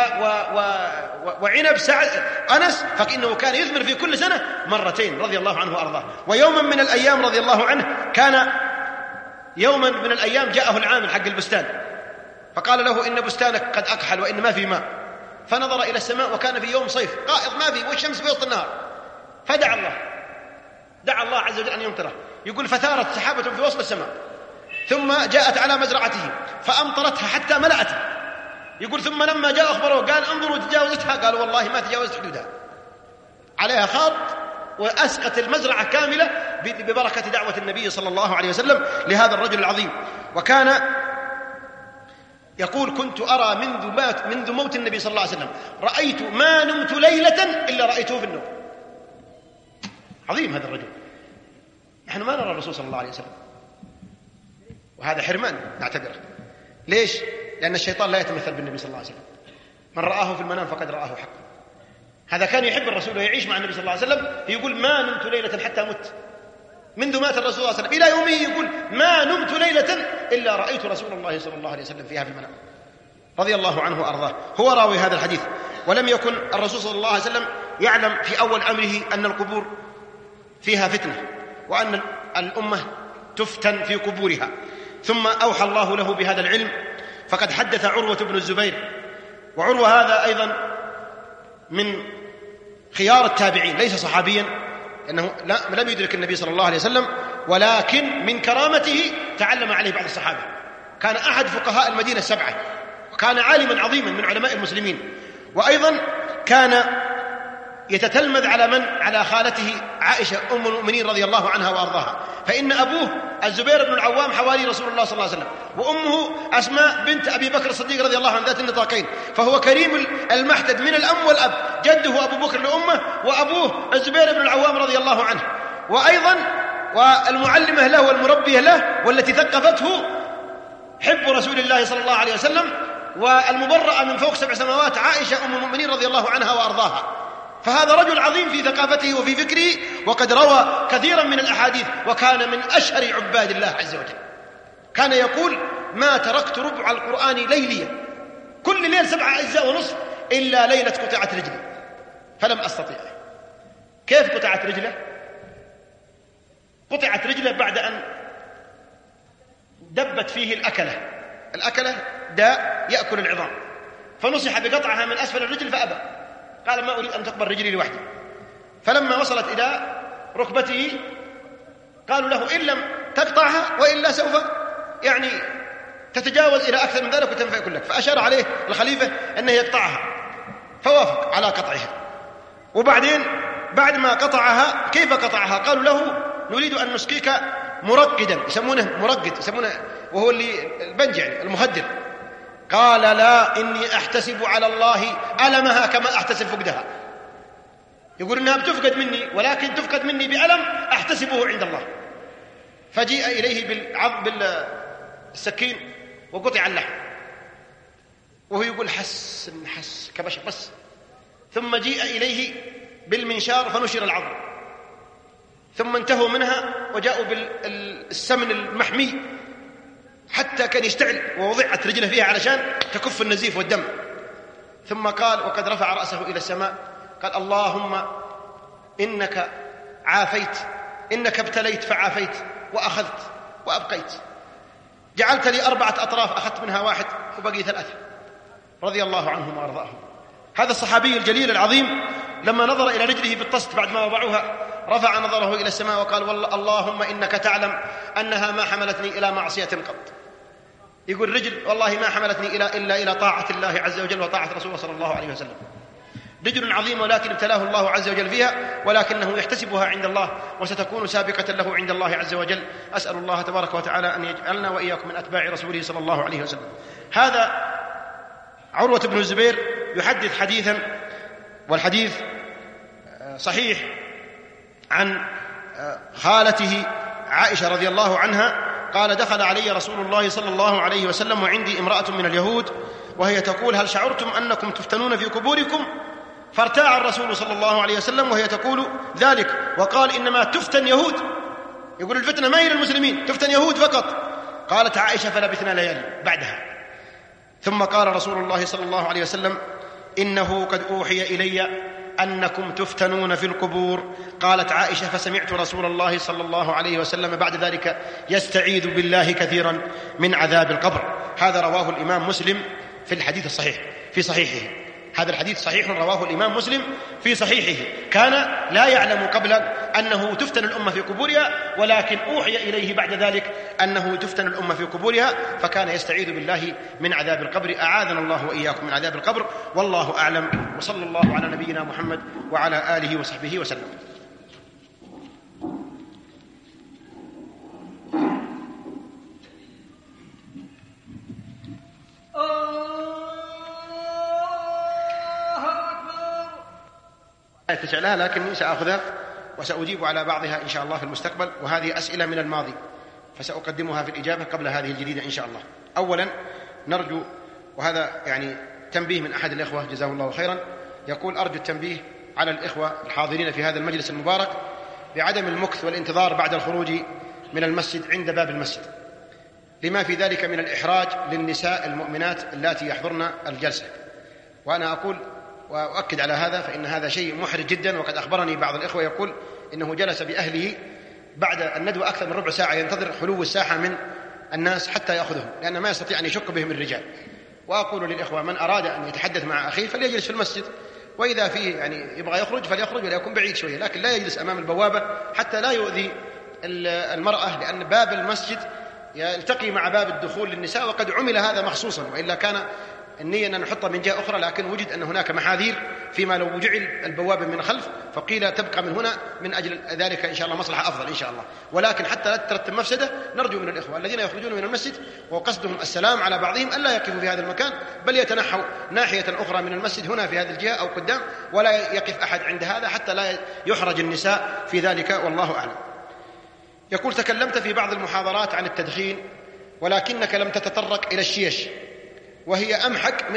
وعنب سعد أنس، فإنه كان يثمر في كل سنة 2 مرات رضي الله عنه وأرضاه. ويوما من الأيام رضي الله عنه، كان يوما من الأيام جاءه العامل حق البستان فقال له: إن بستانك قد أكحل وإن ما في ماء. فنظر إلى السماء وكان في يوم صيف قائض ما في، والشمس في وسط النهار، دعا الله عز وجل أن يمطره. يقول: فثارت سحابة في وسط السماء، ثم جاءت على مزرعته فأمطرتها حتى ملأته. يقول: ثم لما جاء أخبره قال: انظروا تجاوزتها. قالوا: والله ما تجاوزت حدودها، عليها خاط، وأسقت المزرعة كاملة ببركة دعوة النبي صلى الله عليه وسلم لهذا الرجل العظيم. وكان يقول: كنت أرى منذ موت النبي صلى الله عليه وسلم رأيت ما نمت ليلة إلا رأيته في النوم. عظيم هذا الرجل. نحن ما نرى الرسول صلى الله عليه وسلم، وهذا حرمان نعتبره. ليش؟ لأن الشيطان لا يتمثل بالنبي صلى الله عليه وسلم. من رآه في المنام فقد رآه حقا. هذا كان يحب الرسول ويعيش مع النبي صلى الله عليه وسلم. يقول: ما نمت ليلة حتى مت، منذ مات الرسول صلى الله عليه وسلم إلى يومه يقول: ما نمت ليلة إلا رأيت رسول الله صلى الله عليه وسلم فيها في المنام، رضي الله عنه وأرضاه. هو راوي هذا الحديث. ولم يكن الرسول صلى الله عليه وسلم يعلم في أول أمره أن القبور فيها فتنة، وأن الأمة تفتن في قبورها، ثم أوحى الله له بهذا العلم. فقد حدث عروة بن الزبير، وعروة هذا أيضا من خيار التابعين، ليس صحابيا لأنه لم يدرك النبي صلى الله عليه وسلم، ولكن من كرامته تعلم عليه بعض الصحابة. كان أحد فقهاء المدينة 7، وكان عالما عظيما من علماء المسلمين. وأيضا كان يتتلمذ على خالته عائشة أم المؤمنين رضي الله عنها وأرضاها. فإن أبوه الزبير بن العوام حوالي رسول الله صلى الله عليه وسلم، وأمه أسماء بنت أبي بكر الصديق رضي الله عنه ذات النطاقين، فهو كريم المحتد من الأم والأب، جده أبو بكر لأمه، وأبوه الزبير بن العوام رضي الله عنه. وأيضا والمعلمة له والمربية له والتي ثقفته حب رسول الله صلى الله عليه وسلم، والمبرأة من فوق 7 سماوات عائشة أم المؤمنين رضي الله عنها وأرضاها. فهذا رجل عظيم في ثقافته وفي فكره، وقد روى كثيرا من الأحاديث، وكان من أشهر عباد الله عز وجل. كان يقول: ما تركت ربع القرآن ليليا، كل ليل 7 أجزاء ونصف، إلا ليلة قطعت رجلي فلم أستطيع. كيف قطعت رجله؟ قطعت رجله بعد أن دبت فيه الأكلة داء يأكل العظام، فنصح بقطعها من أسفل الرجل فأبى، قال: ما أريد أن تقبل رجلي لوحدي. فلما وصلت إلى ركبته قالوا له: إن لم تقطعها وإلا سوف تتجاوز إلى أكثر من ذلك وتنفع كلك. فأشار عليه الخليفة أنه يقطعها، فوافق على قطعها. وبعدين بعد ما قطعها، كيف قطعها؟ قالوا له: نريد أن نسقيك مرقدا، يسمونه مرقد، يسمونه وهو اللي البنج المخدر. قال: لا، إني أحتسب على الله ألمها كما أحتسب فقدها. يقول إنها بتفقد مني، ولكن تفقد مني بألم أحتسبه عند الله. فجيء إليه بالسكين وقطع اللحم، وهو يقول حس كبشر بس. ثم جيء إليه بالمنشار فنشر العظم، ثم انتهوا منها وجاءوا بالسمن المحمي حتى كان يشتعل، ووضعت رجله فيها علشان تكف النزيف والدم. ثم قال وقد رفع رأسه إلى السماء، قال اللهم إنك عافيت، إنك ابتليت فعافيت، وأخذت وأبقيت، جعلت لي 4 أطراف أخذت منها 1 وبقي 3، رضي الله عنهم وأرضاهم. هذا الصحابي الجليل العظيم لما نظر إلى رجله في الطست بعد ما وضعوها رفع نظره إلى السماء وقال والله اللهم إنك تعلم أنها ما حملتني إلى معصية قط. يقول رجل والله ما حملتني إلا إلى طاعة الله عز وجل وطاعة رسوله صلى الله عليه وسلم. رجل عظيم ولكن ابتلاه الله عز وجل فيها، ولكنه يحتسبها عند الله وستكون سابقة له عند الله عز وجل. أسأل الله تبارك وتعالى أن يجعلنا وإياكم من أتباع رسوله صلى الله عليه وسلم. هذا عروة بن الزبير يحدث حديثا، والحديث صحيح، عن خالته عائشة رضي الله عنها قال دخل علي رسول الله صلى الله عليه وسلم وعندي امرأة من اليهود وهي تقول هل شعرتم أنكم تفتنون في قبوركم؟ فارتاع الرسول صلى الله عليه وسلم وهي تقول ذلك وقال إنما تفتن يهود. يقول الفتنة ما هي للمسلمين، تفتن يهود فقط. قالت عائشة فلبثنا ليالي بعدها. ثم قال رسول الله صلى الله عليه وسلم إنه قد أوحي إلي أنكم تفتنون في القبور. قالت عائشة فسمعت رسول الله صلى الله عليه وسلم بعد ذلك يستعيذ بالله كثيرا من عذاب القبر. هذا رواه الإمام مسلم في الحديث الصحيح في صحيحه. هذا الحديث صحيح رواه الإمام مسلم في صحيحه. كان لا يعلم قبل أنه تفتن الأمة في قبورها، ولكن أوحي إليه بعد ذلك أنه تفتن الأمة في قبورها، فكان يستعيذ بالله من عذاب القبر. أعاذنا الله وإياكم من عذاب القبر، والله أعلم، وصلى الله على نبينا محمد وعلى آله وصحبه وسلم. تسألها لكني سأخذها وسأجيب على بعضها إن شاء الله في المستقبل، وهذه أسئلة من الماضي فسأقدمها في الإجابة قبل هذه الجديدة إن شاء الله. أولا نرجو، وهذا يعني تنبيه من أحد الإخوة جزاه الله خيرا، يقول أرجو التنبيه على الإخوة الحاضرين في هذا المجلس المبارك بعدم المكث والانتظار بعد الخروج من المسجد عند باب المسجد، لما في ذلك من الإحراج للنساء المؤمنات اللاتي يحضرن الجلسة. وأنا أقول وأؤكد على هذا فإن هذا شيء محرج جدا. وقد أخبرني بعض الإخوة يقول إنه جلس بأهله بعد الندوة أكثر من ربع ساعة ينتظر خلو الساحة من الناس حتى يأخذهم، لأن ما يستطيع أن يشك بهم الرجال. وأقول للإخوة من أراد أن يتحدث مع أخيه فليجلس في المسجد، وإذا فيه يعني يبغى يخرج فليخرج ولا يكون بعيد شوية، لكن لا يجلس أمام البوابة حتى لا يؤذي المرأة، لأن باب المسجد يلتقي مع باب الدخول للنساء، وقد عمل هذا مخصوصا، وإلا كان النية أن نحطها من جهة أخرى، لكن وجد أن هناك محاذير فيما لو جعل البوابة من خلف فقيل تبقى من هنا، من أجل ذلك إن شاء الله مصلحة أفضل إن شاء الله. ولكن حتى لا تترتب مفسدة نرجو من الإخوة الذين يخرجون من المسجد وقصدهم السلام على بعضهم ألا يقفوا في هذا المكان، بل يتنحوا ناحية أخرى من المسجد هنا في هذه الجهة أو قدام، ولا يقف أحد عند هذا حتى لا يحرج النساء في ذلك، والله أعلم. يقول تكلمت في بعض المحاضرات عن التدخين ولكنك لم تتطرق إلى الشيش، وهي أمحك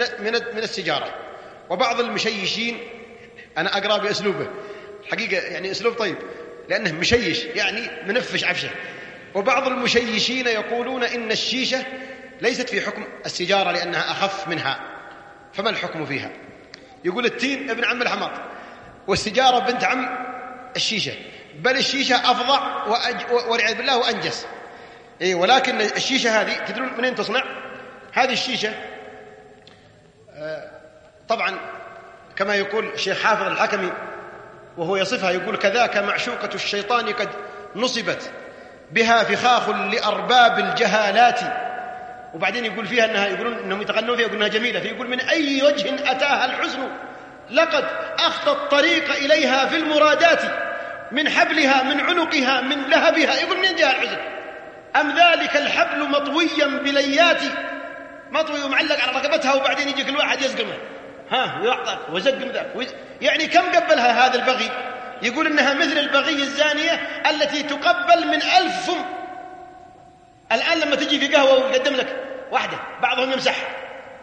من السيجارة. وبعض المشيشين، أنا أقرأ بأسلوبه حقيقة يعني أسلوب طيب لأنه مشيش يعني منفش عفشة، وبعض المشيشين يقولون إن الشيشة ليست في حكم السيجارة لأنها أخف منها، فما الحكم فيها؟ يقول التين ابن عم الحماط والسيجارة بنت عم الشيشة، بل الشيشة أفظع والعياذ بالله وأنجس. ولكن الشيشة هذه تدرون منين تصنع؟ هذه الشيشة طبعا كما يقول الشيخ حافظ الحكمي وهو يصفها، يقول كذاك معشوقة الشيطان قد نصبت بها فخاخ لأرباب الجهالات. وبعدين يقول فيها أنها، يقولون أنهم يتغنون فيها، يقول أنها جميلة، فيقول من أي وجه أتاها الحزن لقد أخطى الطريق إليها في المرادات، من حبلها من عنقها من لهبها. يقول من جاء الحزن؟ أم ذلك الحبل مطويا بليات، مطوي ومعلق على رقبتها، وبعدين يجي كل واحد يزقمه ويعطك وزقم ذاك، يعني كم قبلها هذا البغي؟ يقول إنها مثل البغي الزانية التي تقبل من 1000 فم. الآن لما تجي في قهوة ويقدم لك واحدة بعضهم يمسح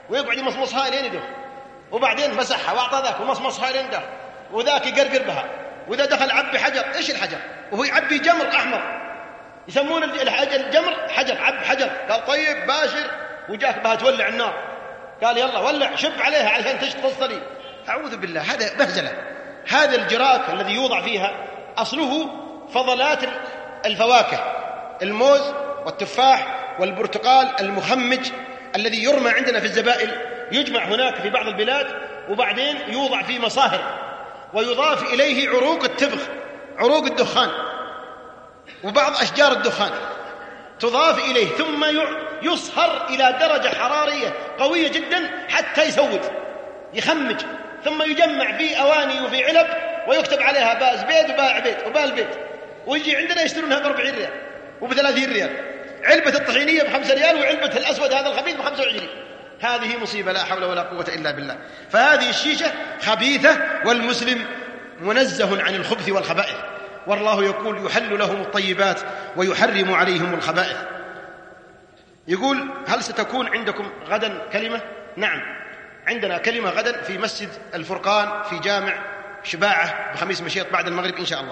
ويقعد يمصمصها لين يدخل، وبعدين مسحها وأعطى ذاك ومصمصها لين دخل، وذاك يقرقر بها، وإذا دخل عبي حجر. إيش الحجر؟ وهو يعبي جمر أحمر، يسمون الجمر حجر، عب حجر. قال طيب باشر، وجاك بها تولع النار، قال يلا ولع شب عليها عشان تشتصلي. أعوذ بالله، هذا بهزلة. هذا الجراك الذي يوضع فيها أصله فضلات الفواكه، الموز والتفاح والبرتقال المخمج الذي يرمى عندنا في الزبائن، يجمع هناك في بعض البلاد، وبعدين يوضع في مصاهر، ويضاف إليه عروق التبغ، عروق الدخان، وبعض أشجار الدخان تضاف إليه، ثم يصهر إلى درجة حرارية قوية جدا حتى يسود يخمج، ثم يجمع في أواني وفي علب، ويكتب عليها باء زبيد وباء عبيد وباء البيت، ويجي عندنا يشترونها ب40 ريال وب30 ريال، علبة الطحينية ب5 ريال، وعلبة الأسود هذا الخبيث ب25. هذه مصيبة لا حول ولا قوة إلا بالله. فهذه الشيشة خبيثة، والمسلم منزه عن الخبث والخبائث، والله يقول يحل لهم الطيبات ويحرم عليهم الخبائث. يقول هل ستكون عندكم غدا كلمة؟ نعم، عندنا كلمة غدا في مسجد الفرقان في جامع شباعة بخميس مشيط بعد المغرب إن شاء الله.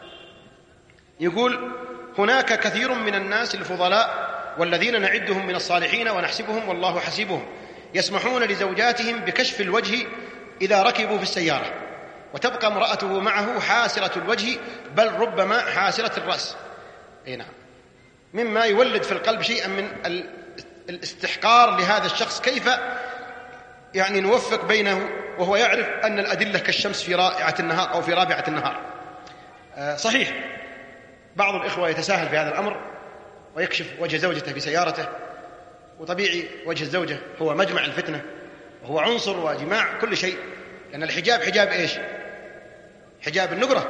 يقول هناك كثير من الناس الفضلاء والذين نعدهم من الصالحين ونحسبهم والله حسيبهم، يسمحون لزوجاتهم بكشف الوجه إذا ركبوا في السيارة، وتبقى امرأته معه حاسرة الوجه، بل ربما حاسرة الرأس. أي نعم، مما يولد في القلب شيئا من الاستحقار لهذا الشخص. كيف يعني نوفق بينه وهو يعرف أن الأدلة كالشمس في رائعة النهار أو في رابعة النهار؟ صحيح بعض الإخوة يتساهل في هذا الأمر ويكشف وجه زوجته في سيارته، وطبيعي وجه الزوجة هو مجمع الفتنة وهو عنصر وجماع كل شيء، لأن الحجاب حجاب إيش؟ حجاب النقرة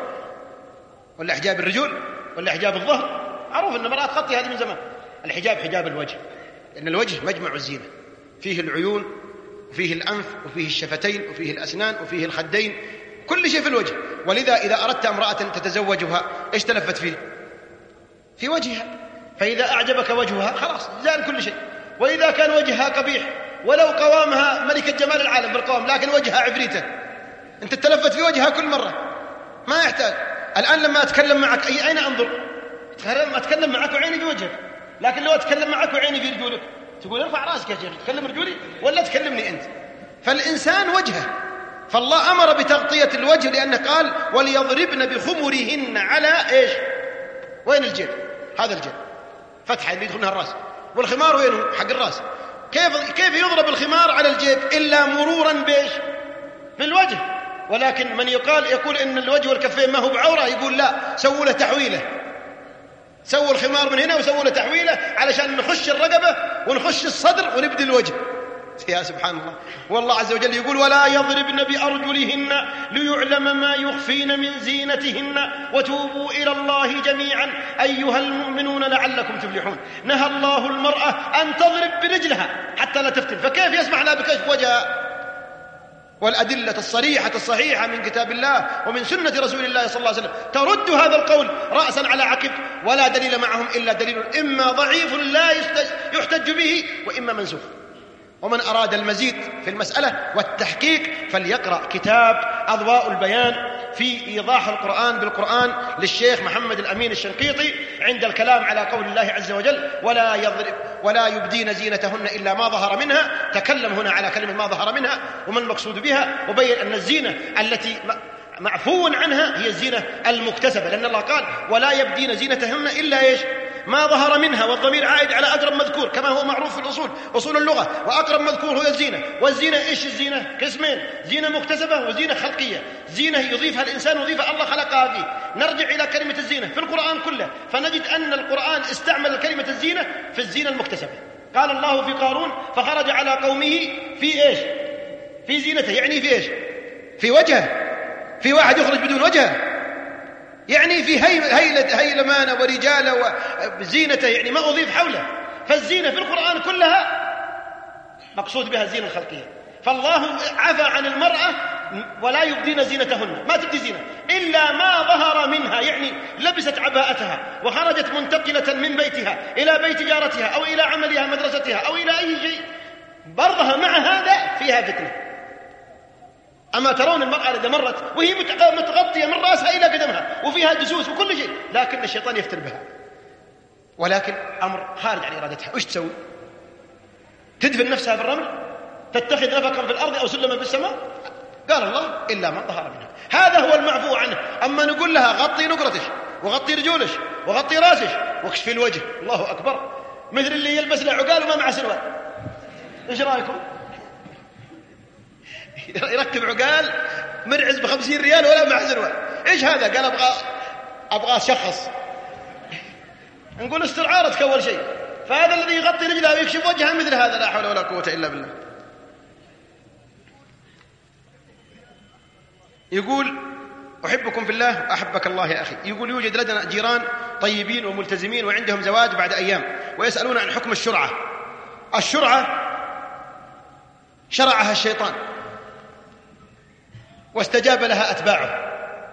ولا حجاب الرجل ولا حجاب الظهر؟ معروف أن المرأة تغطي هذه من زمان. الحجاب حجاب الوجه، لأن الوجه مجمع الزينة، فيه العيون وفيه الأنف وفيه الشفتين وفيه الأسنان وفيه الخدين، كل شيء في الوجه. ولذا إذا أردت امرأة تتزوجها إيش تلفت فيه؟ في وجهها، فإذا أعجبك وجهها خلاص زال كل شيء. وإذا كان وجهها قبيح ولو قوامها ملكة جمال العالم بالقوام، لكن وجهها عفريتة، أنت تلفت في وجهها كل مرة، ما يحتاج. الآن لما أتكلم معك أين أنظر؟ أتكلم معك وعيني في وجهك، لكن لو أتكلم معك وعيني في رجولك تقول ارفع رأسك يا شيخ، تكلم رجولي ولا تكلمني أنت؟ فالإنسان وجهه، فالله أمر بتغطية الوجه لأنه قال وليضربن بخمرهن على إيش؟ وين الجيب؟ هذا الجيب فتحة اللي يدخلها الرأس، والخمار وينه؟ حق الرأس. كيف يضرب الخمار على الجيب إلا مرورا بإيش؟ بالوجه. ولكن من يقول إن الوجه والكفين ما هو بعورة، يقول لا، سووا له تحويله، سووا الخمار من هنا وسووا له تحويله علشان نخش الرقبة ونخش الصدر ونبدي الوجه. يا سبحان الله. والله عز وجل يقول ولا يضربن بأرجلهن ليعلم ما يخفين من زينتهن وتوبوا إلى الله جميعا أيها المؤمنون لعلكم تفلحون. نهى الله المرأة أن تضرب برجلها حتى لا تفتن، فكيف يسمح لها بكشف وجهها؟ والأدلة الصريحة الصحيحة من كتاب الله ومن سنة رسول الله صلى الله عليه وسلم ترد هذا القول رأسا على عقب، ولا دليل معهم إلا دليل إما ضعيف لا يحتج به وإما منسوخ. ومن أراد المزيد في المسألة والتحقيق فليقرأ كتاب أضواء البيان في إيضاح القرآن بالقرآن للشيخ محمد الأمين الشنقيطي عند الكلام على قول الله عز وجل ولا يبدين زينتهن إلا ما ظهر منها. تكلم هنا على كلمة ما ظهر منها وما المقصود بها، وبين أن الزينة التي معفو عنها هي الزينة المكتسبة، لأن الله قال ولا يبدين زينتهن إلا إيش؟ ما ظهر منها، والضمير عائد على أقرب مذكور كما هو معروف في الأصول، أصول اللغة، وأقرب مذكور هو الزينة. والزينة إيش الزينة؟ قسمين، زينة مكتسبة وزينة خلقية. زينة يضيفها الإنسان وظيفة الله خلقها فيه. نرجع إلى كلمة الزينة في القرآن كله فنجد أن القرآن استعمل كلمة الزينة في الزينة المكتسبة. قال الله في قارون فخرج على قومه في إيش؟ في زينته، يعني في إيش؟ في وجهه. في واحد يخرج بدون وجهه، يعني في هيلمانة ورجالة وزينته، يعني ما أضيف حوله. فالزينة في القرآن كلها مقصود بها الزينة الخلقية. فالله عفى عن المرأة ولا يبدين زينتهن، ما تبدي زينة إلا ما ظهر منها، يعني لبست عباءتها وخرجت منتقلة من بيتها إلى بيت جارتها أو إلى عملها مدرستها أو إلى أي شيء برضها مع هذا فيها فتنة. أما ترون المرأة إذا مرت وهي متغطية من رأسها إلى قدمها وفيها دسوس وكل شيء، لكن الشيطان يفتر بها، ولكن أمر خارج عن إرادتها. وش تسوي؟ تدفن نفسها في الرمل، تتخذ نفقا في الأرض أو سلما في السماء؟ قال الله إلا من طهر منها. هذا هو المعفو عنه. أما نقول لها غطي نقرتش وغطي رجولش وغطي راسش واكشفي الوجه، الله أكبر، مثل اللي يلبس له عقال وما معه سروال. إيش رأيكم؟ يركب عقال مرعز ب50 ريال ولا معه سروال. إيش هذا؟ قال أبغى شخص. نقول استرعارتك أول شيء. فهذا الذي يغطي رجلها ويكشف وجهها مثل هذا، لا حول ولا قوة إلا بالله. يقول أحبكم في الله وأحبك الله يا أخي. يقول يوجد لدينا جيران طيبين وملتزمين وعندهم زواج بعد أيام، ويسألون عن حكم الشرعة. الشرعة شرعها الشيطان واستجاب لها أتباعه،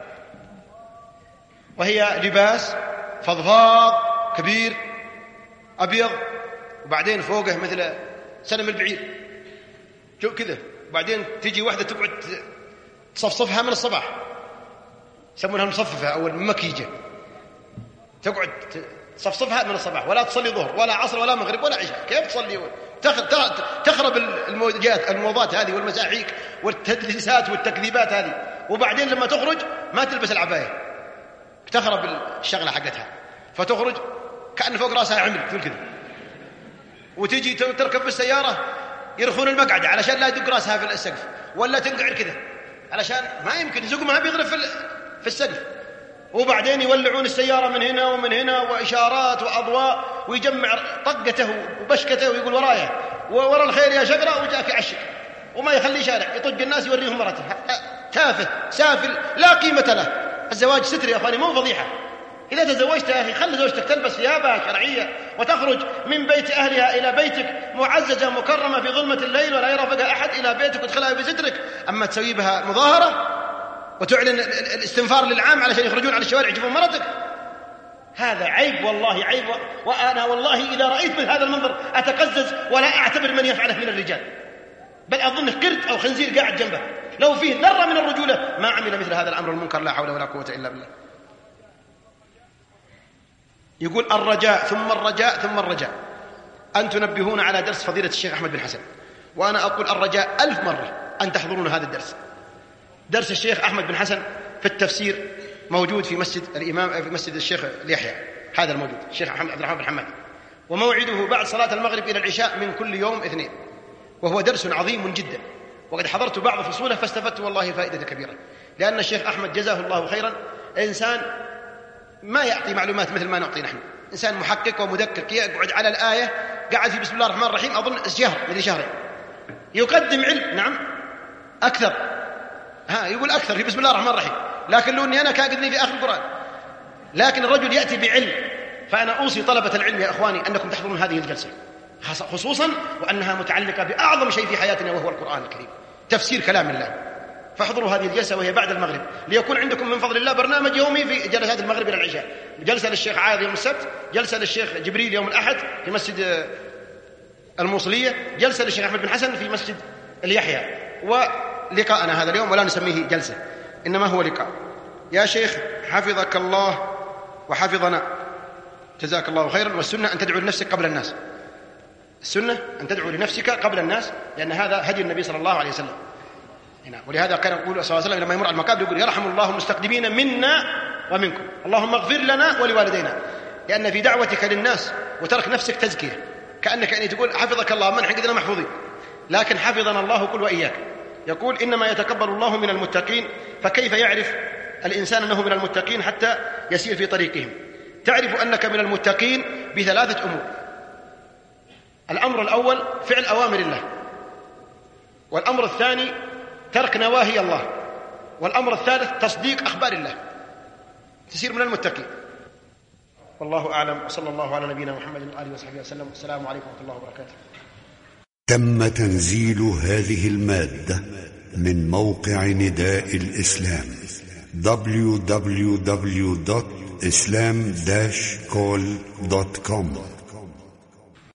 وهي لباس فضفاض كبير أبيض، وبعدين فوقه مثل سلم البعير كذا، وبعدين تجي واحدة تقعد تصفصفها من الصباح، يسمونها مصففة أو المكيجة، تقعد تصفصفها من الصباح، ولا تصلي ظهر ولا عصر ولا مغرب ولا عشاء. كيف تصلي؟ تخرب الموضات هذه والمساحيق والتدليسات والتكذيبات هذه، وبعدين لما تخرج ما تلبس العباية، تخرب الشغلة حقتها، فتخرج كأن فوق رأسها عمل مثل كذا، وتجي تركب بالسيارة يرخون المقعدة علشان لا يدق رأسها في السقف، ولا تنقعد كذا علشان ما يمكن يسوق معها بيغرف في السقف، وبعدين يولعون السيارة من هنا ومن هنا وإشارات وأضواء، ويجمع طقته وبشكته ويقول ورايا ورا الخير يا شقرة، وجاك يعشق وما يخلي شارع، يطج الناس يوريهم مرته. تافه سافل لا قيمة له. الزواج ستر يا أخواني، مو فضيحة. إذا تزوجت يا أخي خلي زوجتك تلبس ثيابها شرعية وتخرج من بيت أهلها إلى بيتك معززة مكرمة في ظلمة الليل ولا يرافقها أحد إلى بيتك وتدخلها بسترك. أما تسوي بها مظاهرة وتعلن الاستنفار للعام علشان يخرجون على الشوارع يشوفون مرتك، هذا عيب والله عيب. وأنا والله إذا رأيت من هذا المنظر أتقزز ولا أعتبر من يفعله من الرجال، بل أظنه قرد أو خنزير قاعد جنبه. لو فيه ذرة من الرجولة ما عمل مثل هذا الأمر المنكر، لا حول ولا قوة إلا بالله. يقول الرجاء ثم الرجاء ثم الرجاء أن تنبهون على درس فضيلة الشيخ أحمد بن حسن، وأنا أقول الرجاء 1000 مرة أن تحضرون هذا الدرس. درس الشيخ أحمد بن حسن في التفسير موجود في مسجد الإمام، في مسجد الشيخ اليحيى، هذا الموجود الشيخ عبد الرحمن بن حماد، وموعده بعد صلاة المغرب إلى العشاء من كل يوم اثنين، وهو درس عظيم جدا، وقد حضرت بعض فصوله فاستفدت والله فائدة كبيرة، لأن الشيخ أحمد جزاه الله خيرا إنسان ما يعطي معلومات مثل ما نعطي نحن، إنسان محقق ومدقق، يقعد على الآية قاعد في بسم الله الرحمن الرحيم أظن شهر من شهرين، يقدم علم نعم أكثر، يقول أكثر في بسم الله الرحمن الرحيم، لكن لو أني أنا كأقدني في آخر القرآن، لكن الرجل يأتي بعلم. فأنا أوصي طلبة العلم يا أخواني أنكم تحضرون هذه الجلسة خصوصا وأنها متعلقة بأعظم شيء في حياتنا وهو القرآن الكريم، تفسير كلام الله. فاحضروا هذه الجلسة وهي بعد المغرب، ليكون عندكم من فضل الله برنامج يومي في جلسات المغرب إلى العشاء، جلسة للشيخ عايض يوم السبت، جلسة للشيخ جبريل يوم الأحد في مسجد الموصلية، جلسة للشيخ أحمد بن حسن في مسجد اليحيى، ولقاءنا هذا اليوم ولا نسميه جلسة إنما هو لقاء. يا شيخ حفظك الله وحفظنا، جزاك الله خيرا. والسنة أن تدعو لنفسك قبل الناس، السنة أن تدعو لنفسك قبل الناس، لأن هذا هدي النبي صلى الله عليه وسلم. ولهذا كان يقول صلى الله عليه وسلم لما يمر على المقابر يقول يرحم الله المستقدمين منا ومنكم، اللهم اغفر لنا ولوالدينا، لأن في دعوتك للناس وترك نفسك تزكية، كأنك يعني تقول حفظك الله من حقنا محفوظين، لكن حفظنا الله كل وإياك. يقول إنما يتقبل الله من المتقين، فكيف يعرف الإنسان أنه من المتقين حتى يسير في طريقهم؟ تعرف أنك من المتقين بثلاثة أمور. الأمر الأول فعل أوامر الله، والأمر الثاني ترك نواهي الله، والأمر الثالث تصديق أخبار الله، تسير من المتقين. والله أعلم، وصلى الله على نبينا محمد وآله وصحبه وسلم. السلام عليكم ورحمة الله وبركاته. تم تنزيل هذه المادة من موقع نداء الإسلام www.islam-call.com